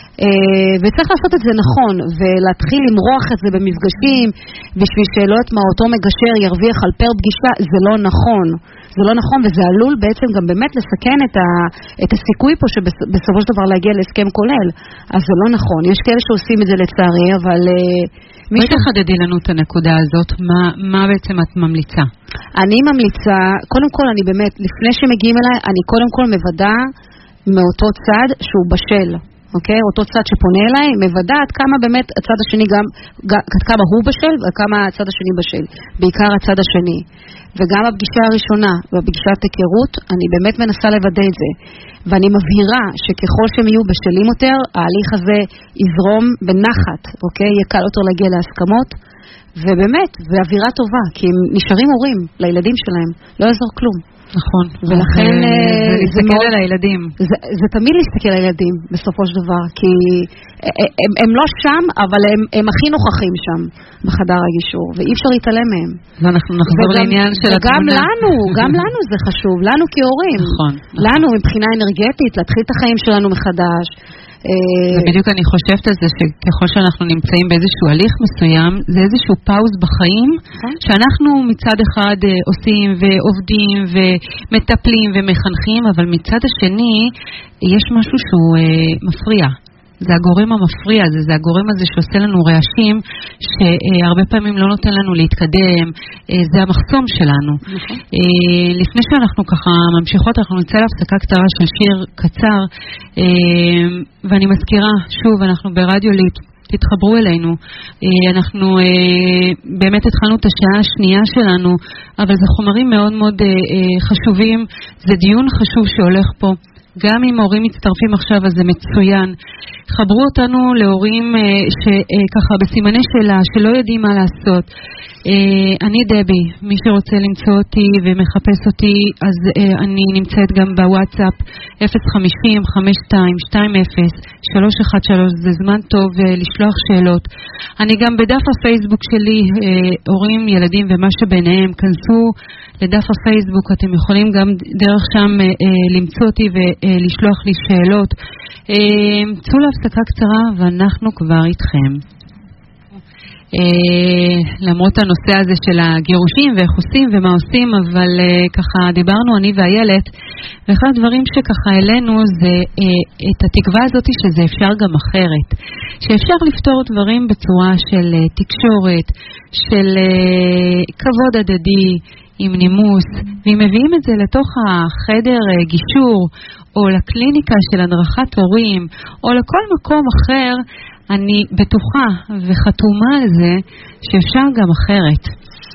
וצריך לעשות את זה נכון, ולהתחיל למרוח את זה במפגשים, בשביל שלא את מה אותו מגשר ירוויח על פר פגישה, זה לא נכון. זה לא נכון, וזה עלול בעצם גם באמת לסכן את, ה, את הסיכוי פה שבסופו של דבר להגיע להסכם כולל. אז זה לא נכון. יש כאלה שעושים את זה לצערי, אבל... מי תחדדי לנו את הנקודה הזאת? מה, מה בעצם את ממליצה? אני ממליצה, קודם כל אני באמת, לפני שמגיעים אליי, אני קודם כל מבדה מאותו צד שהוא בשל. אוקיי? אותו צד שפונה אליי, מבדה עד כמה באמת הצד השני גם, עד כמה הוא בשל ועד כמה הצד השני בשל. בעיקר הצד השני. וגם הפגישה הראשונה והפגישת היכרות, אני באמת מנסה לוודא את זה. ואני מבהירה שככל שהם יהיו בשלים יותר, ההליך הזה יזרום בנחת, אוקיי? יהיה קל יותר להגיע להסכמות. ובאמת, ואווירה טובה, כי הם נשארים הורים לילדים שלהם. לא יעזור כלום. נכון. ולכן זה, זה להסתכל מאוד, על הילדים. זה, זה תמיד להסתכל על הילדים בסופו של דבר, כי הם, הם, הם לא שם, אבל הם, הם הכי נוכחים שם בחדר הגישור, ואי אפשר להתעלם מהם. ואנחנו נחזור וגם, לעניין של התמונה. וגם לנו, גם לנו זה חשוב, לנו כהורים. נכון. לנו מבחינה אנרגטית, להתחיל את החיים שלנו מחדש. ובדיוק אני חושבת על זה שככל שאנחנו נמצאים באיזשהו הליך מסוים, זה איזשהו פאוז בחיים, שאנחנו מצד אחד עושים ועובדים ומטפלים ומחנכים, אבל מצד השני יש משהו שהוא מפריע. זה הגורם המפריע הזה, זה הגורם הזה שעושה לנו רעשים, שהרבה פעמים לא נותן לנו להתקדם, זה המחסום שלנו. לפני שאנחנו ככה ממשיכות, אנחנו נצא להפסקה קצרה של שיר קצר, ואני מזכירה, שוב, אנחנו ברדיו ליט, תתחברו אלינו. אנחנו באמת התחלנו את השעה השנייה שלנו, אבל זה חומרים מאוד מאוד חשובים, זה דיון חשוב שהולך פה. גם אם הורים מצטרפים עכשיו, אז זה מצוין. חברו אותנו להורים שככה בסימני שאלה, שלא יודעים מה לעשות. אני דבי, מי שרוצה למצוא אותי ומחפש אותי, אז אני נמצאת גם בוואטסאפ אפס חמש אפס חמש שתיים שתיים אפס שלוש אחת שלוש, זה זמן טוב לשלוח שאלות. אני גם בדף הפייסבוק שלי, הורים, ילדים ומה שביניהם, כנסו לדף הפייסבוק, אתם יכולים גם דרך שם למצוא אותי ולשלוח לי שאלות. צאו להפסקה קצרה ואנחנו כבר איתכם. למרות הנושא הזה של הגירושים ואיך עושים ומה עושים, אבל ככה דיברנו אני ואיילת, ואחד הדברים שככה אלינו זה את התקווה הזאת שזה אפשר גם אחרת, שאפשר לפתור דברים בצורה של תקשורת, של כבוד הדדי, עם נימוס, ואם מביאים את זה לתוך החדר גישור, או לקליניקה של הדרכת הורים, או לכל מקום אחר, אני בטוחה וחתומה על זה שאפשר גם אחרת.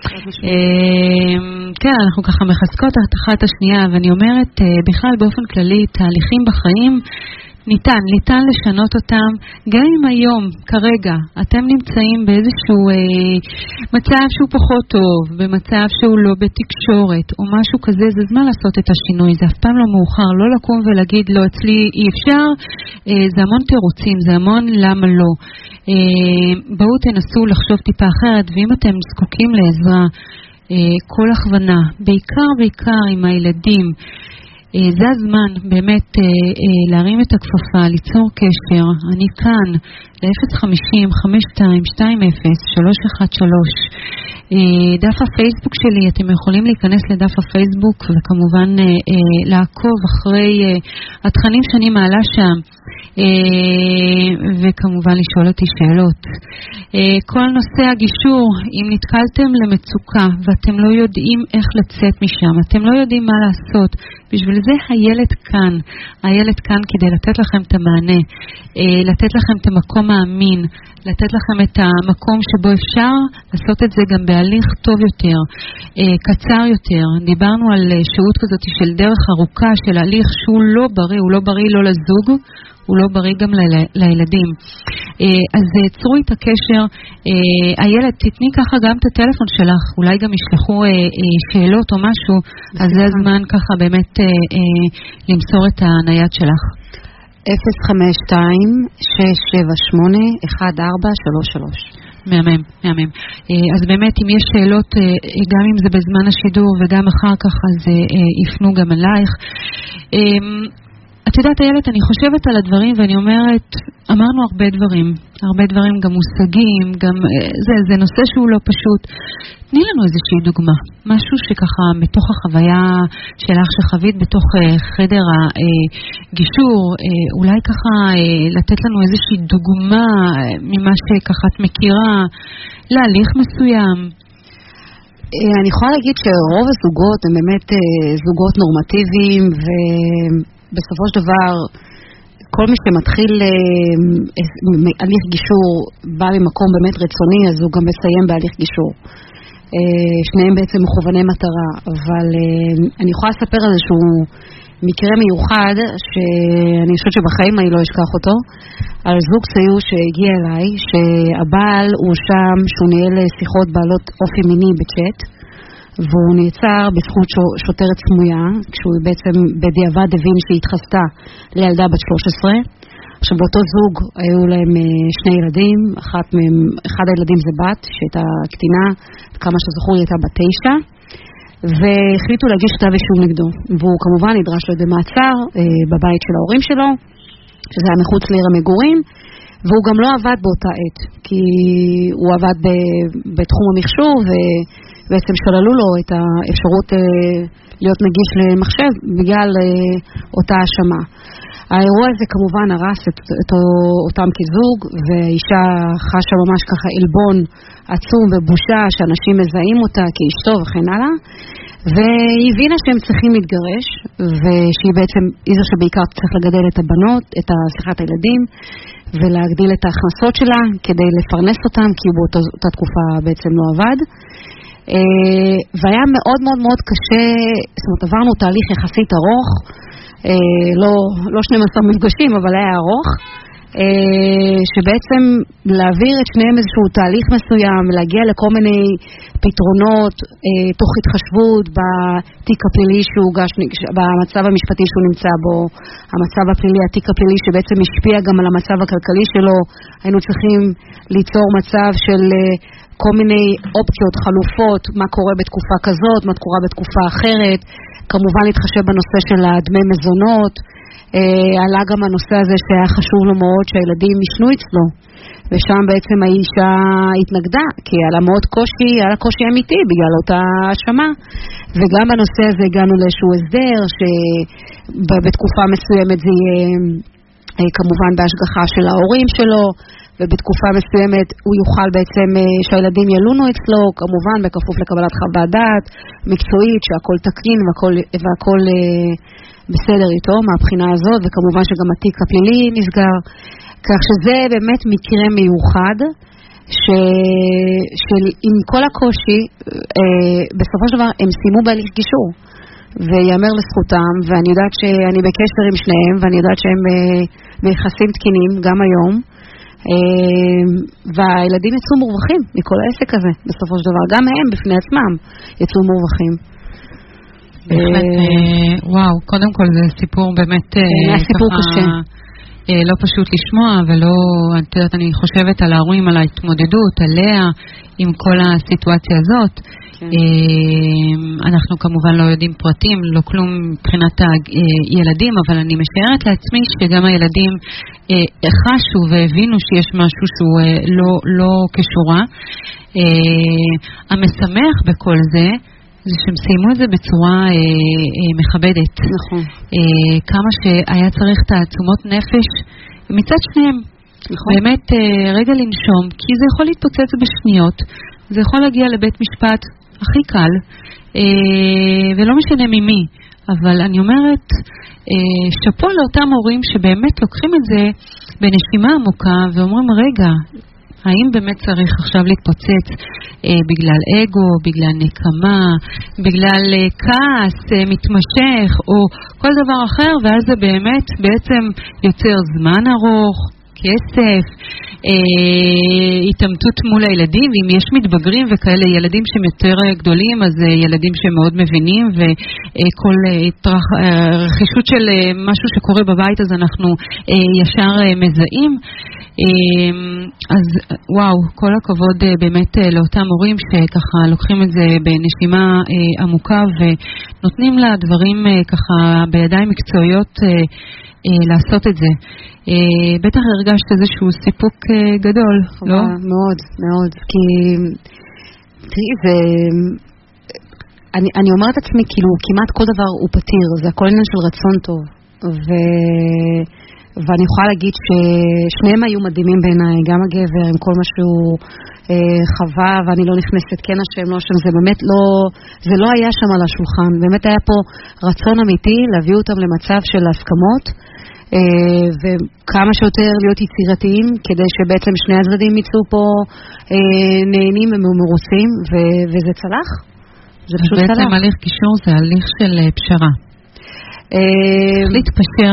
כן, אנחנו ככה מחזקות אחת השנייה, ואני אומרת בכלל באופן כללי, תהליכים בחיים ניתן, ניתן לשנות אותם, גם אם היום, כרגע, אתם נמצאים באיזשהו אה, מצב שהוא פחות טוב, במצב שהוא לא בתקשורת, או משהו כזה, זה זמן לעשות את השינוי, זה אף פעם לא מאוחר, לא לקום ולהגיד, לא, אצלי אי אפשר, אה, זה המון תירוצים, זה המון למה לא. אה, בואו תנסו לחשוב טיפה אחרת, ואם אתם זקוקים לעזרה, אה, כל הכוונה, בעיקר בעיקר עם הילדים, זה הזמן באמת להרים את הכפפה, ליצור קשר. אני כאן ל-אפס חמש אפס חמש שתיים שתיים אפס שלוש אחת שלוש. דף הפייסבוק שלי, אתם יכולים להיכנס לדף הפייסבוק וכמובן לעקוב אחרי התכנים שאני מעלה שם, וכמובן לשאול אותי שאלות. כל נושא הגישור, אם נתקלתם למצוקה ואתם לא יודעים איך לצאת משם, אתם לא יודעים מה לעשות, בשביל זה הילד כאן, הילד כאן כדי לתת לכם את המענה, לתת לכם את המקום האמין, לתת לכם את המקום שבו אפשר לעשות את זה גם בהליך טוב יותר, קצר יותר. דיברנו על שהות כזאת של דרך ארוכה, של הליך שהוא לא בריא, הוא לא בריא לא לזוג, הוא לא בריא גם ל- לילדים. אז צרו את הקשר. הילד, תתני ככה גם את הטלפון שלך, אולי גם ישלחו שאלות או משהו, אז זה הזמן ככה באמת למסור את הנייד שלך. אפס חמש שתיים שש שבע שמונה אחת ארבע שלוש שלוש. מהמם, מהמם. אז באמת אם יש שאלות, גם אם זה בזמן השידור וגם אחר כך, אז יפנו גם אלייך. את יודעת איילת, אני חושבת על הדברים ואני אומרת, אמרנו הרבה דברים, הרבה דברים גם מושגים, גם זה, זה נושא שהוא לא פשוט. תני לנו איזושהי דוגמה, משהו שככה מתוך החוויה שלך שחווית בתוך חדר הגישור, אולי ככה לתת לנו איזושהי דוגמה ממה שככה את מכירה להליך מסוים. אני יכולה להגיד שרוב הזוגות הם באמת זוגות נורמטיביים, ובסופו של דבר כל מי שמתחיל הליך גישור בא ממקום באמת רצוני, אז הוא גם מסיים בהליך גישור. שניהם בעצם מכווני מטרה, אבל אני יכולה לספר על איזשהו מקרה מיוחד שאני חושבת שבחיים אני לא אשכח אותו, על זוג צעיר שהגיע אליי, שהבעל הוא שם שהוא ניהל שיחות בעלות אופי מיני בצ'אט, והוא נעצר בזכות שוטרת סמויה, כשהוא בעצם בדיעבד הבין שהיא התחזתה לילדה בת שלוש עשרה. עכשיו באותו זוג היו להם שני ילדים, אחת מהם, אחד הילדים זה בת, שהייתה קטינה, כמה שזכור היא הייתה בת תשע, והחליטו להגיש כתב אישום נגדו. והוא כמובן נדרש לו במעצר בבית של ההורים שלו, שזה היה מחוץ לעיר המגורים, והוא גם לא עבד באותה עת, כי הוא עבד בתחום המחשוב, ובעצם שללו לו את האפשרות להיות נגיש למחשב בגלל אותה האשמה. האירוע הזה כמובן הרס את, את אותם כזוג, והאישה חשה ממש ככה אלבון עצום ובושה שאנשים מזהים אותה כאשתו וכן הלאה, והיא הבינה שהם צריכים להתגרש, ושהיא בעצם איזו שבעיקר צריך לגדל את הבנות, את שיחת הילדים, ולהגדיל את ההכנסות שלה כדי לפרנס אותם, כי באותה תקופה בעצם לא עבד. והיה מאוד מאוד מאוד קשה, זאת אומרת עברנו תהליך יחסית ארוך, לא, לא שנים עשר מפגשים, אבל היה ארוך, שבעצם להעביר את שניהם איזשהו תהליך מסוים, להגיע לכל מיני פתרונות, תוך התחשבות בתיק הפלילי שהוגש, במצב המשפטי שהוא נמצא בו, המצב הפלילי, התיק הפלילי שבעצם משפיע גם על המצב הכלכלי שלו. היינו צריכים ליצור מצב של כל מיני אופציות, חלופות, מה קורה בתקופה כזאת, מה קורה בתקופה אחרת, כמובן להתחשב בנושא של הדמי מזונות. אה, עלה גם הנושא הזה שהיה חשוב לו מאוד שהילדים ישנו אצלו, ושם בעצם האישה התנגדה, כי היה לה מאוד קושי, היה לה קושי אמיתי בגלל אותה האשמה, וגם בנושא הזה הגענו לאיזשהו הסדר, שבתקופה מסוימת זה יהיה אה, כמובן בהשגחה של ההורים שלו, ובתקופה מסוימת הוא יוכל בעצם שהילדים ילונו אצלו, כמובן בכפוף לקבלת חוות דעת מקצועית, שהכל תקין והכל, והכל אה, בסדר איתו מהבחינה הזאת, וכמובן שגם התיק הפלילי נסגר, כך שזה באמת מקרה מיוחד, ש... שעם כל הקושי, אה, בסופו של דבר הם סיימו בהליך גישור, ויאמר לזכותם, ואני יודעת שאני בקשר עם שניהם, ואני יודעת שהם אה, ביחסים תקינים גם היום, והילדים יצאו מורווחים מכל העסק הזה, בסופו של דבר. גם הם בפני עצמם יצאו מורווחים. וואו, קודם כל זה סיפור באמת סיפור קשה. לא פשוט לשמוע, ולא, אני חושבת על ההורים, על ההתמודדות, עליה, עם כל הסיטואציה הזאת. אנחנו כמובן לא יודעים פרטים, לא כלום מבחינת הילדים, אבל אני משערת לעצמי שגם הילדים חשו והבינו שיש משהו שהוא לא, לא כשורה. המשמח בכל זה, זה שהם סיימו את זה בצורה מכבדת. נכון. כמה שהיה צריך תעצומות נפש מצד שניהם. נכון. באמת רגע לנשום, כי זה יכול להתפוצץ בשניות, זה יכול להגיע לבית משפט הכי קל, אה, ולא משנה ממי, אבל אני אומרת, אה, שפו לאותם הורים שבאמת לוקחים את זה בנשימה עמוקה, ואומרים, רגע, האם באמת צריך עכשיו להתפוצץ אה, בגלל אגו, בגלל נקמה, בגלל אה, כעס אה, מתמשך, או כל דבר אחר, ואז זה באמת בעצם יוצר זמן ארוך, כסף, אה, התאמתות מול הילדים, ואם יש מתבגרים וכאלה ילדים שהם יותר גדולים, אז אה, ילדים שהם מאוד מבינים, וכל אה, אה, רכישות של אה, משהו שקורה בבית, אז אנחנו אה, ישר אה, מזהים. אה, אז וואו, כל הכבוד אה, באמת אה, לאותם הורים שככה לוקחים את זה בנשימה אה, עמוקה, ונותנים לה דברים אה, ככה בידיים מקצועיות אה, אה, לעשות את זה. אה, בטח הרגשת איזשהו סיפוק אה, גדול, לא? מאוד, מאוד, כי תראי, זה... אני, אני אומרת עצמי, כאילו, כמעט כל דבר הוא פתיר, זה הכל עניין של רצון טוב, ו... ואני יכולה להגיד ששניהם היו מדהימים בעיניי, גם הגבר, עם כל מה שהוא אה, חווה, ואני לא נכנסת, כן השם, לא השם, זה באמת לא, זה לא היה שם על השולחן, באמת היה פה רצון אמיתי להביא אותם למצב של הסכמות, אה, וכמה שיותר להיות יצירתיים, כדי שבעצם שני הצדדים יצאו פה אה, נהנים ומרוצים, ו- וזה צלח. זה פשוט צלח. בעצם הליך גישור זה הליך של פשרה. צריך להתפשר,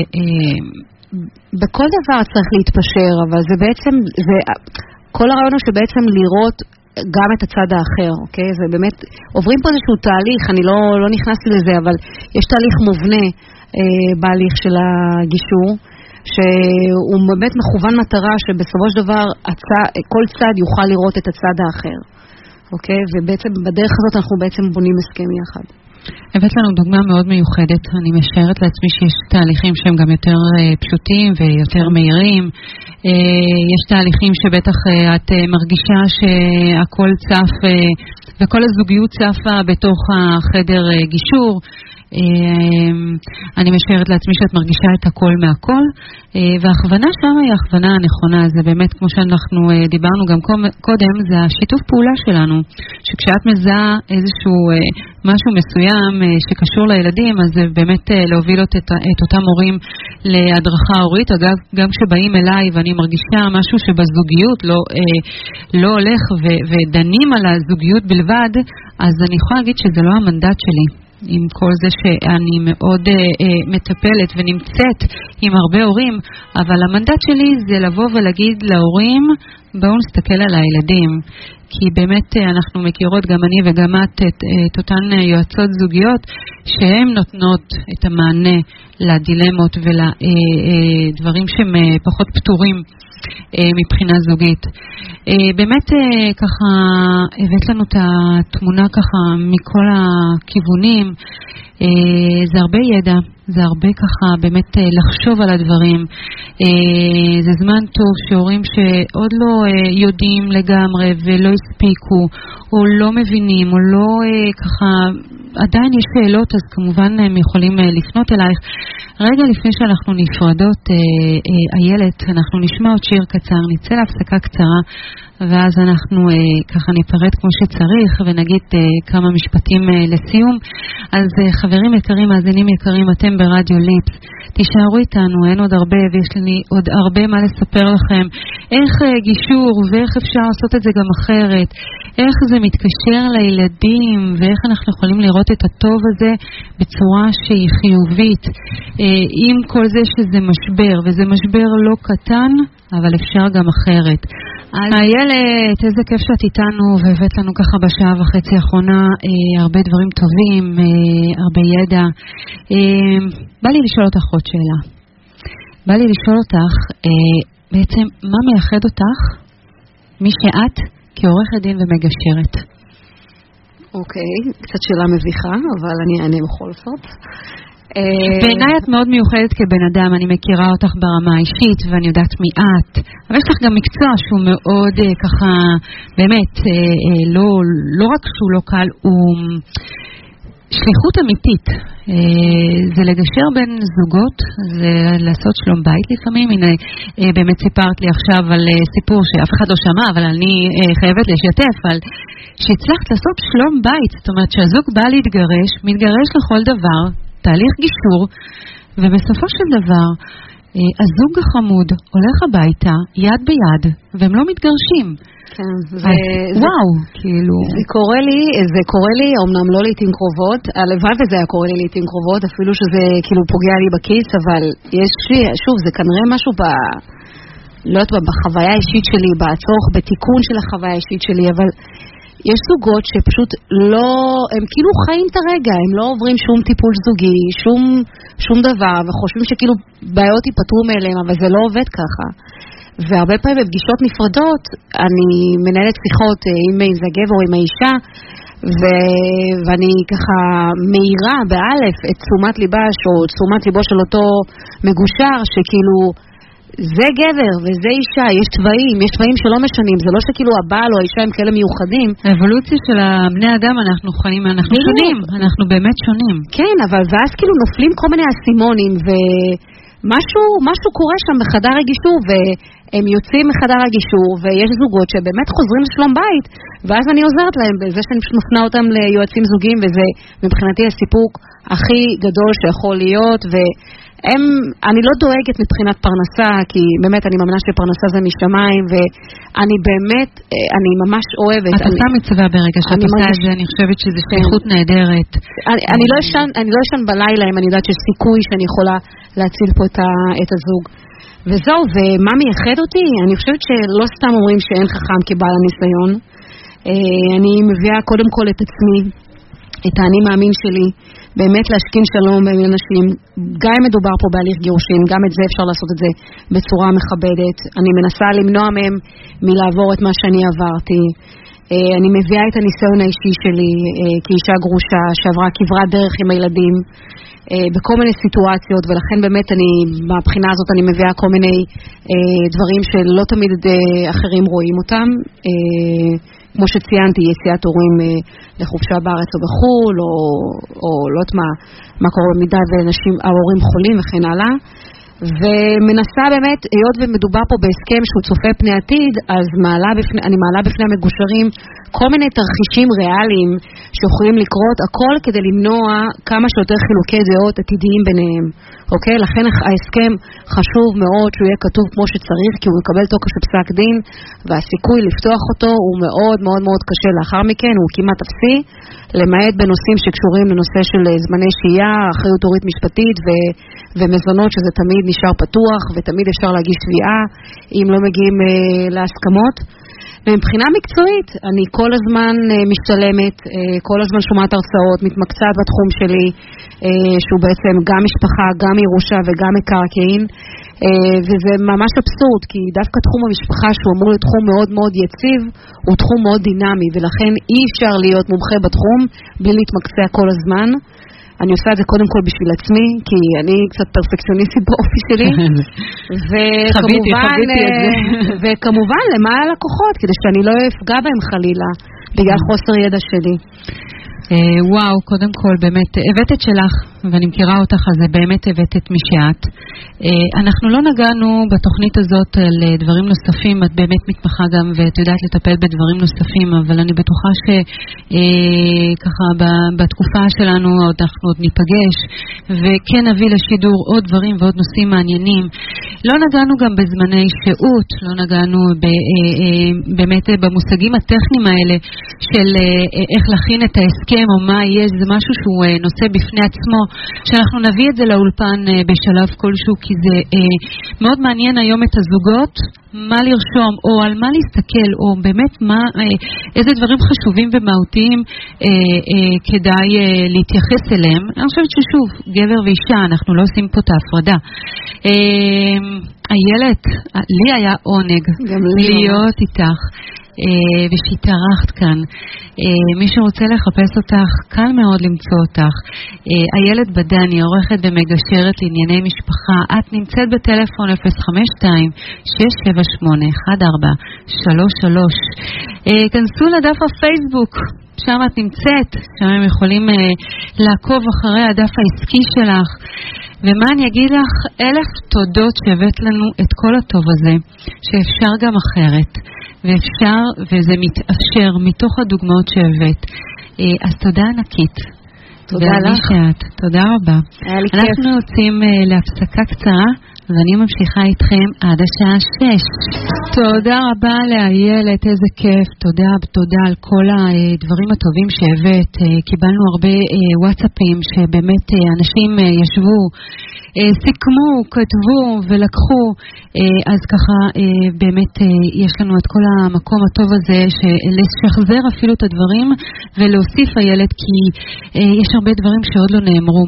בכל דבר צריך להתפשר, אבל זה בעצם, זה, כל הרעיון הוא שבעצם לראות גם את הצד האחר, אוקיי? זה באמת, עוברים פה איזשהו תהליך, אני לא, לא נכנסתי לזה, אבל יש תהליך מובנה אה, בהליך של הגישור, שהוא באמת מכוון מטרה שבסופו של דבר הצע, כל צד יוכל לראות את הצד האחר, אוקיי? ובעצם בדרך הזאת אנחנו בעצם בונים הסכם יחד. הבאת לנו דוגמה מאוד מיוחדת, אני משערת לעצמי שיש תהליכים שהם גם יותר uh, פשוטים ויותר מהירים, uh, יש תהליכים שבטח uh, את uh, מרגישה שהכל צף uh, וכל הזוגיות צפה בתוך החדר uh, גישור, אני משערת לעצמי שאת מרגישה את הכל מהכל, וההכוונה שם היא ההכוונה הנכונה. זה באמת כמו שאנחנו דיברנו גם קודם, זה השיתוף פעולה שלנו, שכשאת מזהה איזשהו משהו מסוים שקשור לילדים, אז זה באמת להוביל את, את אותם הורים להדרכה הורית. אגב, גם כשבאים אליי ואני מרגישה משהו שבזוגיות לא, לא הולך ו, ודנים על הזוגיות בלבד, אז אני יכולה להגיד שזה לא המנדט שלי. עם כל זה שאני מאוד אה, אה, מטפלת ונמצאת עם הרבה הורים, אבל המנדט שלי זה לבוא ולהגיד להורים, בואו נסתכל על הילדים, כי באמת אה, אנחנו מכירות, גם אני וגם את, את, את אותן יועצות זוגיות, שהן נותנות את המענה לדילמות ולדברים אה, אה, שהם אה, פחות פתורים מבחינה זוגית. באמת ככה הבאת לנו את התמונה ככה מכל הכיוונים, זה הרבה ידע, זה הרבה ככה באמת לחשוב על הדברים. זה זמן טוב שהורים שעוד לא יודעים לגמרי ולא הספיקו או לא מבינים או לא ככה, עדיין יש שאלות, אז כמובן הם יכולים לפנות אלייך. רגע לפני שאנחנו נפרדות, איילת, אנחנו נשמע עוד שיר קצר, נצא להפסקה קצרה, ואז אנחנו אה, ככה ניפרד כמו שצריך ונגיד אה, כמה משפטים אה, לסיום. אז אה, חברים יקרים, מאזינים יקרים, אתם ברדיו ליפס, תישארו איתנו, אין עוד הרבה ויש לי עוד הרבה מה לספר לכם, איך אה, גישור ואיך אפשר לעשות את זה גם אחרת, איך זה מתקשר לילדים ואיך אנחנו יכולים לראות את הטוב הזה בצורה שהיא חיובית, אה, עם כל זה שזה משבר, וזה משבר לא קטן, אבל אפשר גם אחרת. אז איילת, איזה כיף שאת איתנו והבאת לנו ככה בשעה וחצי האחרונה אה, הרבה דברים טובים, אה, הרבה ידע. אה, בא לי לשאול אותך עוד שאלה. בא לי לשאול אותך, אה, בעצם מה מייחד אותך מי שאת כעורכת דין ומגשרת? אוקיי, קצת שאלה מביכה, אבל אני אענה בכל זאת. בעיניי את מאוד מיוחדת כבן אדם, אני מכירה אותך ברמה האישית ואני יודעת מי את, אבל יש לך גם מקצוע שהוא מאוד ככה, באמת, לא, לא רק שהוא לא קל, הוא שליחות אמיתית, זה לגשר בין זוגות, זה לעשות שלום בית לפעמים. הנה, באמת סיפרת לי עכשיו על סיפור שאף אחד לא שמע, אבל אני חייבת לשתף על שהצלחת לעשות שלום בית, זאת אומרת שהזוג בא להתגרש, מתגרש לכל דבר, תהליך גישור, ובסופו של דבר הזוג החמוד הולך הביתה יד ביד והם לא מתגרשים. כן, זה וואו, כאילו זה קורה לי, זה קורה לי אמנם לא לעתים קרובות, הלוואי וזה היה קורה לי לעתים קרובות, אפילו שזה כאילו פוגע לי בכיס, אבל יש לי, שוב, זה כנראה משהו ב לא יודעת, בחוויה האישית שלי, בצורך בתיקון של החוויה האישית שלי, אבל יש זוגות שפשוט לא, הם כאילו חיים את הרגע, הם לא עוברים שום טיפול זוגי, שום, שום דבר, וחושבים שכאילו בעיות ייפתרו מאליהם, אבל זה לא עובד ככה. והרבה פעמים בפגישות נפרדות, אני מנהלת שיחות עם, עם זה גבר או עם האישה, ו- ואני ככה מהירה באלף את תשומת ליבה, או תשומת ליבו של אותו מגושר, שכאילו זה גבר וזה אישה, יש צבעים, יש צבעים שלא משנים, זה לא שכאילו הבעל או האישה הם כאלה מיוחדים. האבולוציה של הבני אדם, אנחנו חיים, אנחנו שונים, אנחנו באמת שונים. כן, אבל ואז כאילו נופלים כל מיני אסימונים, ומשהו משהו קורה שם בחדר הגישור, והם יוצאים מחדר הגישור, ויש זוגות שבאמת חוזרים לשלום בית, ואז אני עוזרת להם בזה שאני פשוט מפנה אותם ליועצים זוגיים, וזה מבחינתי הסיפוק הכי גדול שיכול להיות, ו... הם, אני לא דואגת מבחינת פרנסה, כי באמת אני מאמינה שפרנסה זה משמיים, ואני באמת, אני ממש אוהבת. את עושה מצווה ברגע שאת עושה את זה, אני חושבת שזה שליחות נהדרת. אני, אני לא ישן, אני לא ישן בלילה אם אני יודעת שיש סיכוי שאני יכולה להציל פה את, ה, את הזוג. וזהו, ומה מייחד אותי? אני חושבת שלא סתם אומרים שאין חכם כבעל הניסיון. אני מביאה קודם כל את עצמי, את האני מאמין שלי, באמת להשכין שלום בין אנשים, גם אם מדובר פה בהליך גירושין, גם את זה אפשר לעשות את זה בצורה מכבדת. אני מנסה למנוע מהם מלעבור את מה שאני עברתי. אני מביאה את הניסיון האישי שלי כאישה גרושה שעברה כברת דרך עם הילדים בכל מיני סיטואציות, ולכן באמת אני, מהבחינה הזאת אני מביאה כל מיני דברים שלא תמיד אחרים רואים אותם. כמו שציינתי, יציאת הורים לחופשה בארץ או בחול, או, או לא יודעת מה, מה קורה במידה ואנשים, ההורים חולים וכן הלאה. ומנסה באמת, היות ומדובר פה בהסכם שהוא צופה פני עתיד, אז מעלה בפני, אני מעלה בפני המגושרים כל מיני תרחישים ריאליים שיכולים לקרות, הכל כדי למנוע כמה שיותר חילוקי דעות עתידיים ביניהם. אוקיי? לכן ההסכם חשוב מאוד שהוא יהיה כתוב כמו שצריך, כי הוא יקבל תוקף של פסק דין, והסיכוי לפתוח אותו הוא מאוד מאוד מאוד קשה לאחר מכן, הוא כמעט אפסי, למעט בנושאים שקשורים לנושא של זמני שהייה, אחריות הורית משפטית ו- ומזונות, שזה תמיד נשאר פתוח, ותמיד אפשר להגיש תביעה אם לא מגיעים אה, להסכמות. ומבחינה מקצועית, אני כל הזמן אה, משתלמת, אה, כל הזמן שומעת הרצאות, מתמקצעת בתחום שלי, אה, שהוא בעצם גם משפחה, גם ירושה וגם מקרקעין, אה, וזה ממש אבסורד, כי דווקא תחום המשפחה, שהוא אמור להיות תחום מאוד מאוד יציב, הוא תחום מאוד דינמי, ולכן אי אפשר להיות מומחה בתחום בלי להתמקצע כל הזמן. אני עושה את זה קודם כל בשביל עצמי, כי אני קצת פרפקציוניסטית באופי שלי. וכמובן, וכמובן למען הלקוחות, כדי שאני לא אפגע בהם חלילה, בגלל חוסר ידע שלי. וואו, קודם כל, באמת, הבאת את שלך, ואני מכירה אותך, אז באמת הבאת את מי שאת. אנחנו לא נגענו בתוכנית הזאת לדברים נוספים, את באמת מתמחה גם, ואת יודעת לטפל בדברים נוספים, אבל אני בטוחה שככה בתקופה שלנו עוד אנחנו עוד ניפגש, וכן נביא לשידור עוד דברים ועוד נושאים מעניינים. לא נגענו גם בזמני שהות, לא נגענו באמת במושגים הטכניים האלה, של איך להכין את ההסכם, או מה יהיה, זה משהו שהוא נושא בפני עצמו, שאנחנו נביא את זה לאולפן בשלב כלשהו, כי זה מאוד מעניין היום את הזוגות, מה לרשום, או על מה להסתכל, או באמת מה, איזה דברים חשובים ומהותיים כדאי להתייחס אליהם. אני חושבת ששוב, גבר ואישה, אנחנו לא עושים פה את ההפרדה. איילת, לי היה עונג להיות איתך. ושהתארחת כאן. מי שרוצה לחפש אותך, קל מאוד למצוא אותך. איילת בדני, עורכת ומגשרת לענייני משפחה. את נמצאת בטלפון אפס חמש שתיים שש שבע שמונה אחת ארבע שלוש שלוש. כנסו לדף הפייסבוק, שם את נמצאת, שם הם יכולים לעקוב אחרי הדף העסקי שלך. ומה אני אגיד לך? אלף תודות שהבאת לנו את כל הטוב הזה, שאפשר גם אחרת, ואפשר, וזה מתאפשר מתוך הדוגמאות שהבאת. אז תודה ענקית. תודה לך. שאת. תודה רבה. אנחנו יוצאים להפסקה קצרה, ואני ממשיכה איתכם עד השעה שש. תודה רבה לאיילת, איזה כיף. תודה, תודה על כל הדברים הטובים שהבאת. קיבלנו הרבה וואטסאפים שבאמת אנשים ישבו, סיכמו, כתבו ולקחו, אז ככה באמת יש לנו את כל המקום הטוב הזה לשחזר אפילו את הדברים ולהוסיף איילת, כי יש הרבה דברים שעוד לא נאמרו.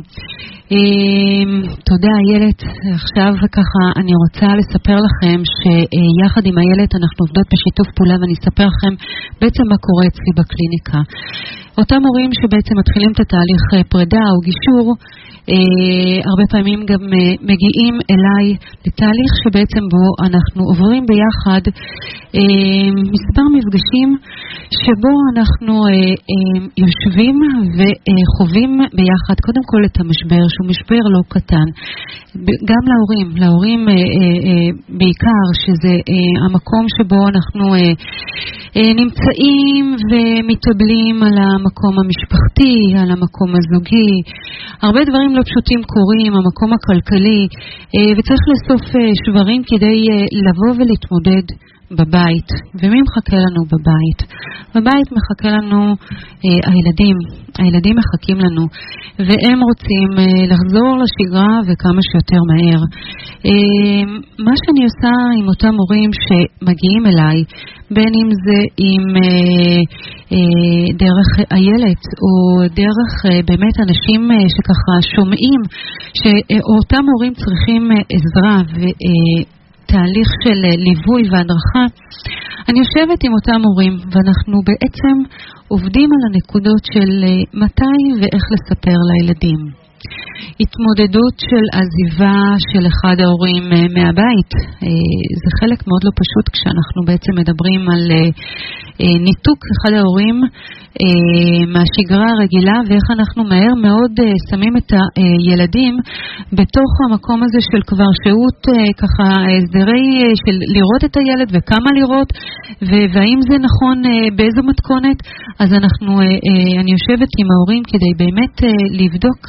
תודה איילת. עכשיו ככה אני רוצה לספר לכם שיחד עם איילת אנחנו עובדות בשיתוף פעולה, ואני אספר לכם בעצם מה קורה אצלי בקליניקה. אותם הורים שבעצם מתחילים את התהליך פרידה או גישור, אה, הרבה פעמים גם אה, מגיעים אליי לתהליך שבעצם בו אנחנו עוברים ביחד אה, מספר מפגשים שבו אנחנו אה, אה, יושבים וחווים ביחד קודם כל את המשבר שהוא משבר לא קטן, גם להורים, להורים אה, אה, בעיקר שזה אה, המקום שבו אנחנו אה, אה, נמצאים ומתאבלים על המקום המשפחתי, על המקום הזוגי, הרבה דברים לא פשוטים קורים, המקום הכלכלי, וצריך לאסוף שברים כדי לבוא ולהתמודד בבית. ומי מחכה לנו בבית? בבית מחכה לנו אה, הילדים, הילדים מחכים לנו, והם רוצים אה, לחזור לשגרה וכמה שיותר מהר. אה, מה שאני עושה עם אותם הורים שמגיעים אליי, בין אם זה עם אה, אה, דרך איילת או דרך אה, באמת אנשים אה, שככה שומעים שאותם הורים צריכים אה, עזרה ו... אה, תהליך של ליווי והדרכה, אני יושבת עם אותם הורים ואנחנו בעצם עובדים על הנקודות של מתי ואיך לספר לילדים. התמודדות של עזיבה של אחד ההורים מהבית, זה חלק מאוד לא פשוט כשאנחנו בעצם מדברים על ניתוק אחד ההורים מהשגרה הרגילה, ואיך אנחנו מהר מאוד שמים את הילדים בתוך המקום הזה של כבר שהות ככה הסדרי של לראות את הילד וכמה לראות והאם זה נכון באיזו מתכונת. אז אנחנו, אני יושבת עם ההורים כדי באמת לבדוק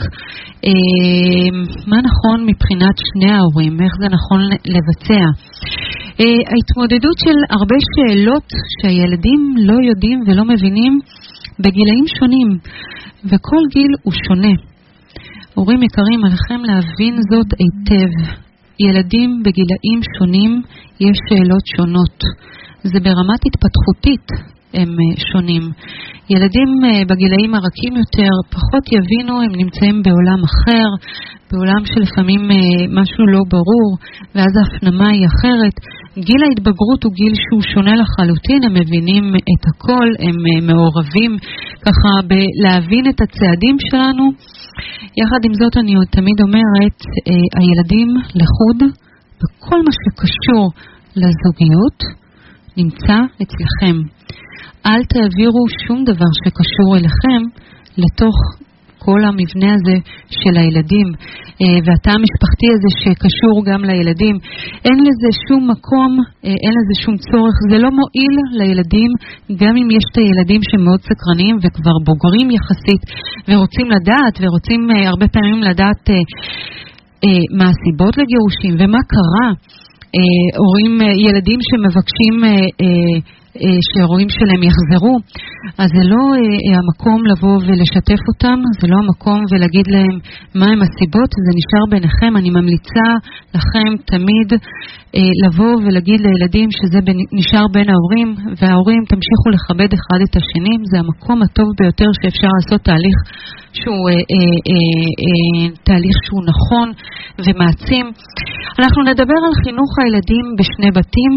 מה נכון מבחינת שני ההורים, איך זה נכון לבצע. ההתמודדות של הרבה שאלות שהילדים לא יודעים ולא מבינים בגילאים שונים, וכל גיל הוא שונה. הורים יקרים, עליכם להבין זאת היטב. ילדים בגילאים שונים יש שאלות שונות. זה ברמת התפתחותית הם שונים. ילדים בגילאים הרכים יותר פחות יבינו, הם נמצאים בעולם אחר, בעולם שלפעמים משהו לא ברור, ואז ההפנמה היא אחרת. גיל ההתבגרות הוא גיל שהוא שונה לחלוטין, הם מבינים את הכל, הם מעורבים ככה בלהבין את הצעדים שלנו. יחד עם זאת אני תמיד אומרת, הילדים לחוד, וכל מה שקשור לזוגיות נמצא אצלכם. אל תעבירו שום דבר שקשור אליכם לתוך כל המבנה הזה של הילדים, והתא המשפחתי הזה שקשור גם לילדים. אין לזה שום מקום, אין לזה שום צורך, זה לא מועיל לילדים, גם אם יש את הילדים שמאוד סקרנים וכבר בוגרים יחסית, ורוצים לדעת, ורוצים הרבה פעמים לדעת מה הסיבות לגירושים ומה קרה. הורים, ילדים שמבקשים שההורים שלהם יחזרו, אז זה לא המקום לבוא ולשתף אותם, זה לא המקום ולהגיד להם מה הם הסיבות, זה נשאר ביניכם. אני ממליצה לכם תמיד לבוא ולהגיד לילדים שזה נשאר בין ההורים, וההורים תמשיכו לכבד אחד את השני, זה המקום הטוב ביותר שאפשר לעשות תהליך שהוא אה, אה, אה, אה, תהליך שהוא נכון ומעצים. אנחנו נדבר על חינוך הילדים בשני בתים.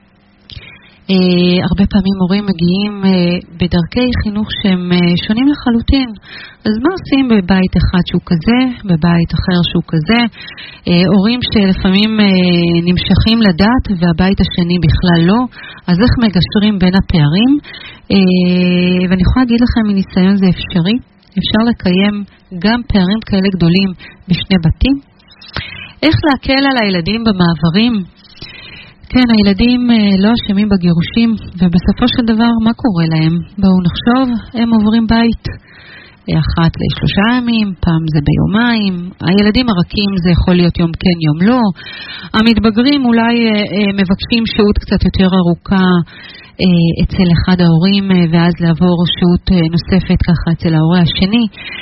Uh, הרבה פעמים הורים מגיעים uh, בדרכי חינוך שהם uh, שונים לחלוטין. אז מה עושים בבית אחד שהוא כזה, בבית אחר שהוא כזה? Uh, הורים שלפעמים uh, נמשכים לדעת והבית השני בכלל לא, אז איך מגשרים בין הפערים? Uh, ואני יכולה להגיד לכם מניסיון זה אפשרי, אפשר לקיים גם פערים כאלה גדולים בשני בתים. איך להקל על הילדים במעברים? כן, הילדים לא אשמים בגירושים, ובסופו של דבר מה קורה להם? בואו נחשוב, הם עוברים בית אחת לשלושה ימים, פעם זה ביומיים. הילדים הרכים זה יכול להיות יום כן יום לא. המתבגרים אולי מבקשים שהות קצת יותר ארוכה אצל אחד ההורים, ואז לעבור שהות נוספת ככה אצל ההורה השני.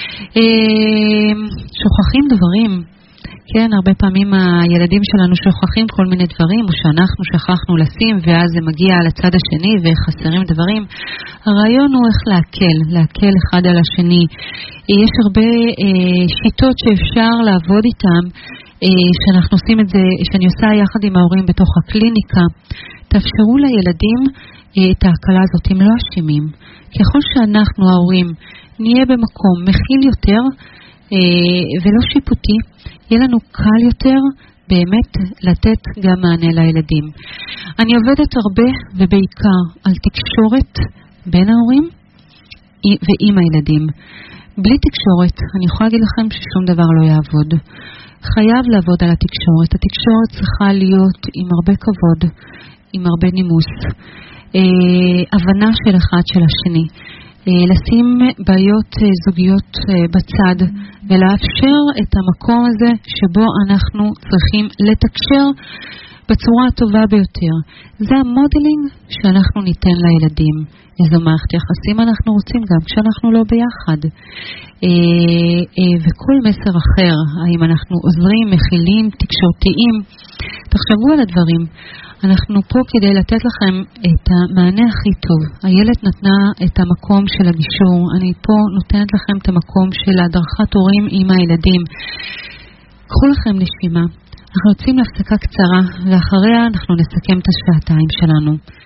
שוכחים דברים. כן, הרבה פעמים הילדים שלנו שוכחים כל מיני דברים, או שאנחנו שכחנו לשים, ואז זה מגיע על הצד השני וחסרים דברים. הרעיון הוא איך להקל, להקל אחד על השני. יש הרבה אה, שיטות שאפשר לעבוד איתם, אה, שאנחנו עושים את זה, שאני עושה יחד עם ההורים בתוך הקליניקה, תאפשרו לילדים את ההקלה הזאת, הם לא אשמים. ככל שאנחנו ההורים נהיה במקום מכיל יותר ולא שיפוטי, יהיה לנו קל יותר באמת לתת גם מענה לילדים. אני עובדת הרבה ובעיקר על תקשורת בין ההורים ועם הילדים. בלי תקשורת, אני יכולה להגיד לכם ששום דבר לא יעבוד. חייב לעבוד על התקשורת. התקשורת צריכה להיות עם הרבה כבוד, עם הרבה נימוס, אה, הבנה של אחד של השני. אה, לשים בעיות אה, זוגיות אה, בצד ולאפשר את המקום הזה שבו אנחנו צריכים לתקשר בצורה הטובה ביותר. זה המודלינג שאנחנו ניתן לילדים. איזו מערכת יחסים אנחנו רוצים גם כשאנחנו לא ביחד. אה, אה, וכל מסר אחר, האם אנחנו עוזרים, מכילים, תקשורתיים, תחשבו על הדברים. אנחנו פה כדי לתת לכם את המענה הכי טוב. הילד נתנה את המקום של הגישור, אני פה נותנת לכם את המקום של הדרכת הורים עם הילדים. קחו לכם נשימה. אנחנו יוצאים להפסקה קצרה, ואחריה אנחנו נסכם את השעתיים שלנו.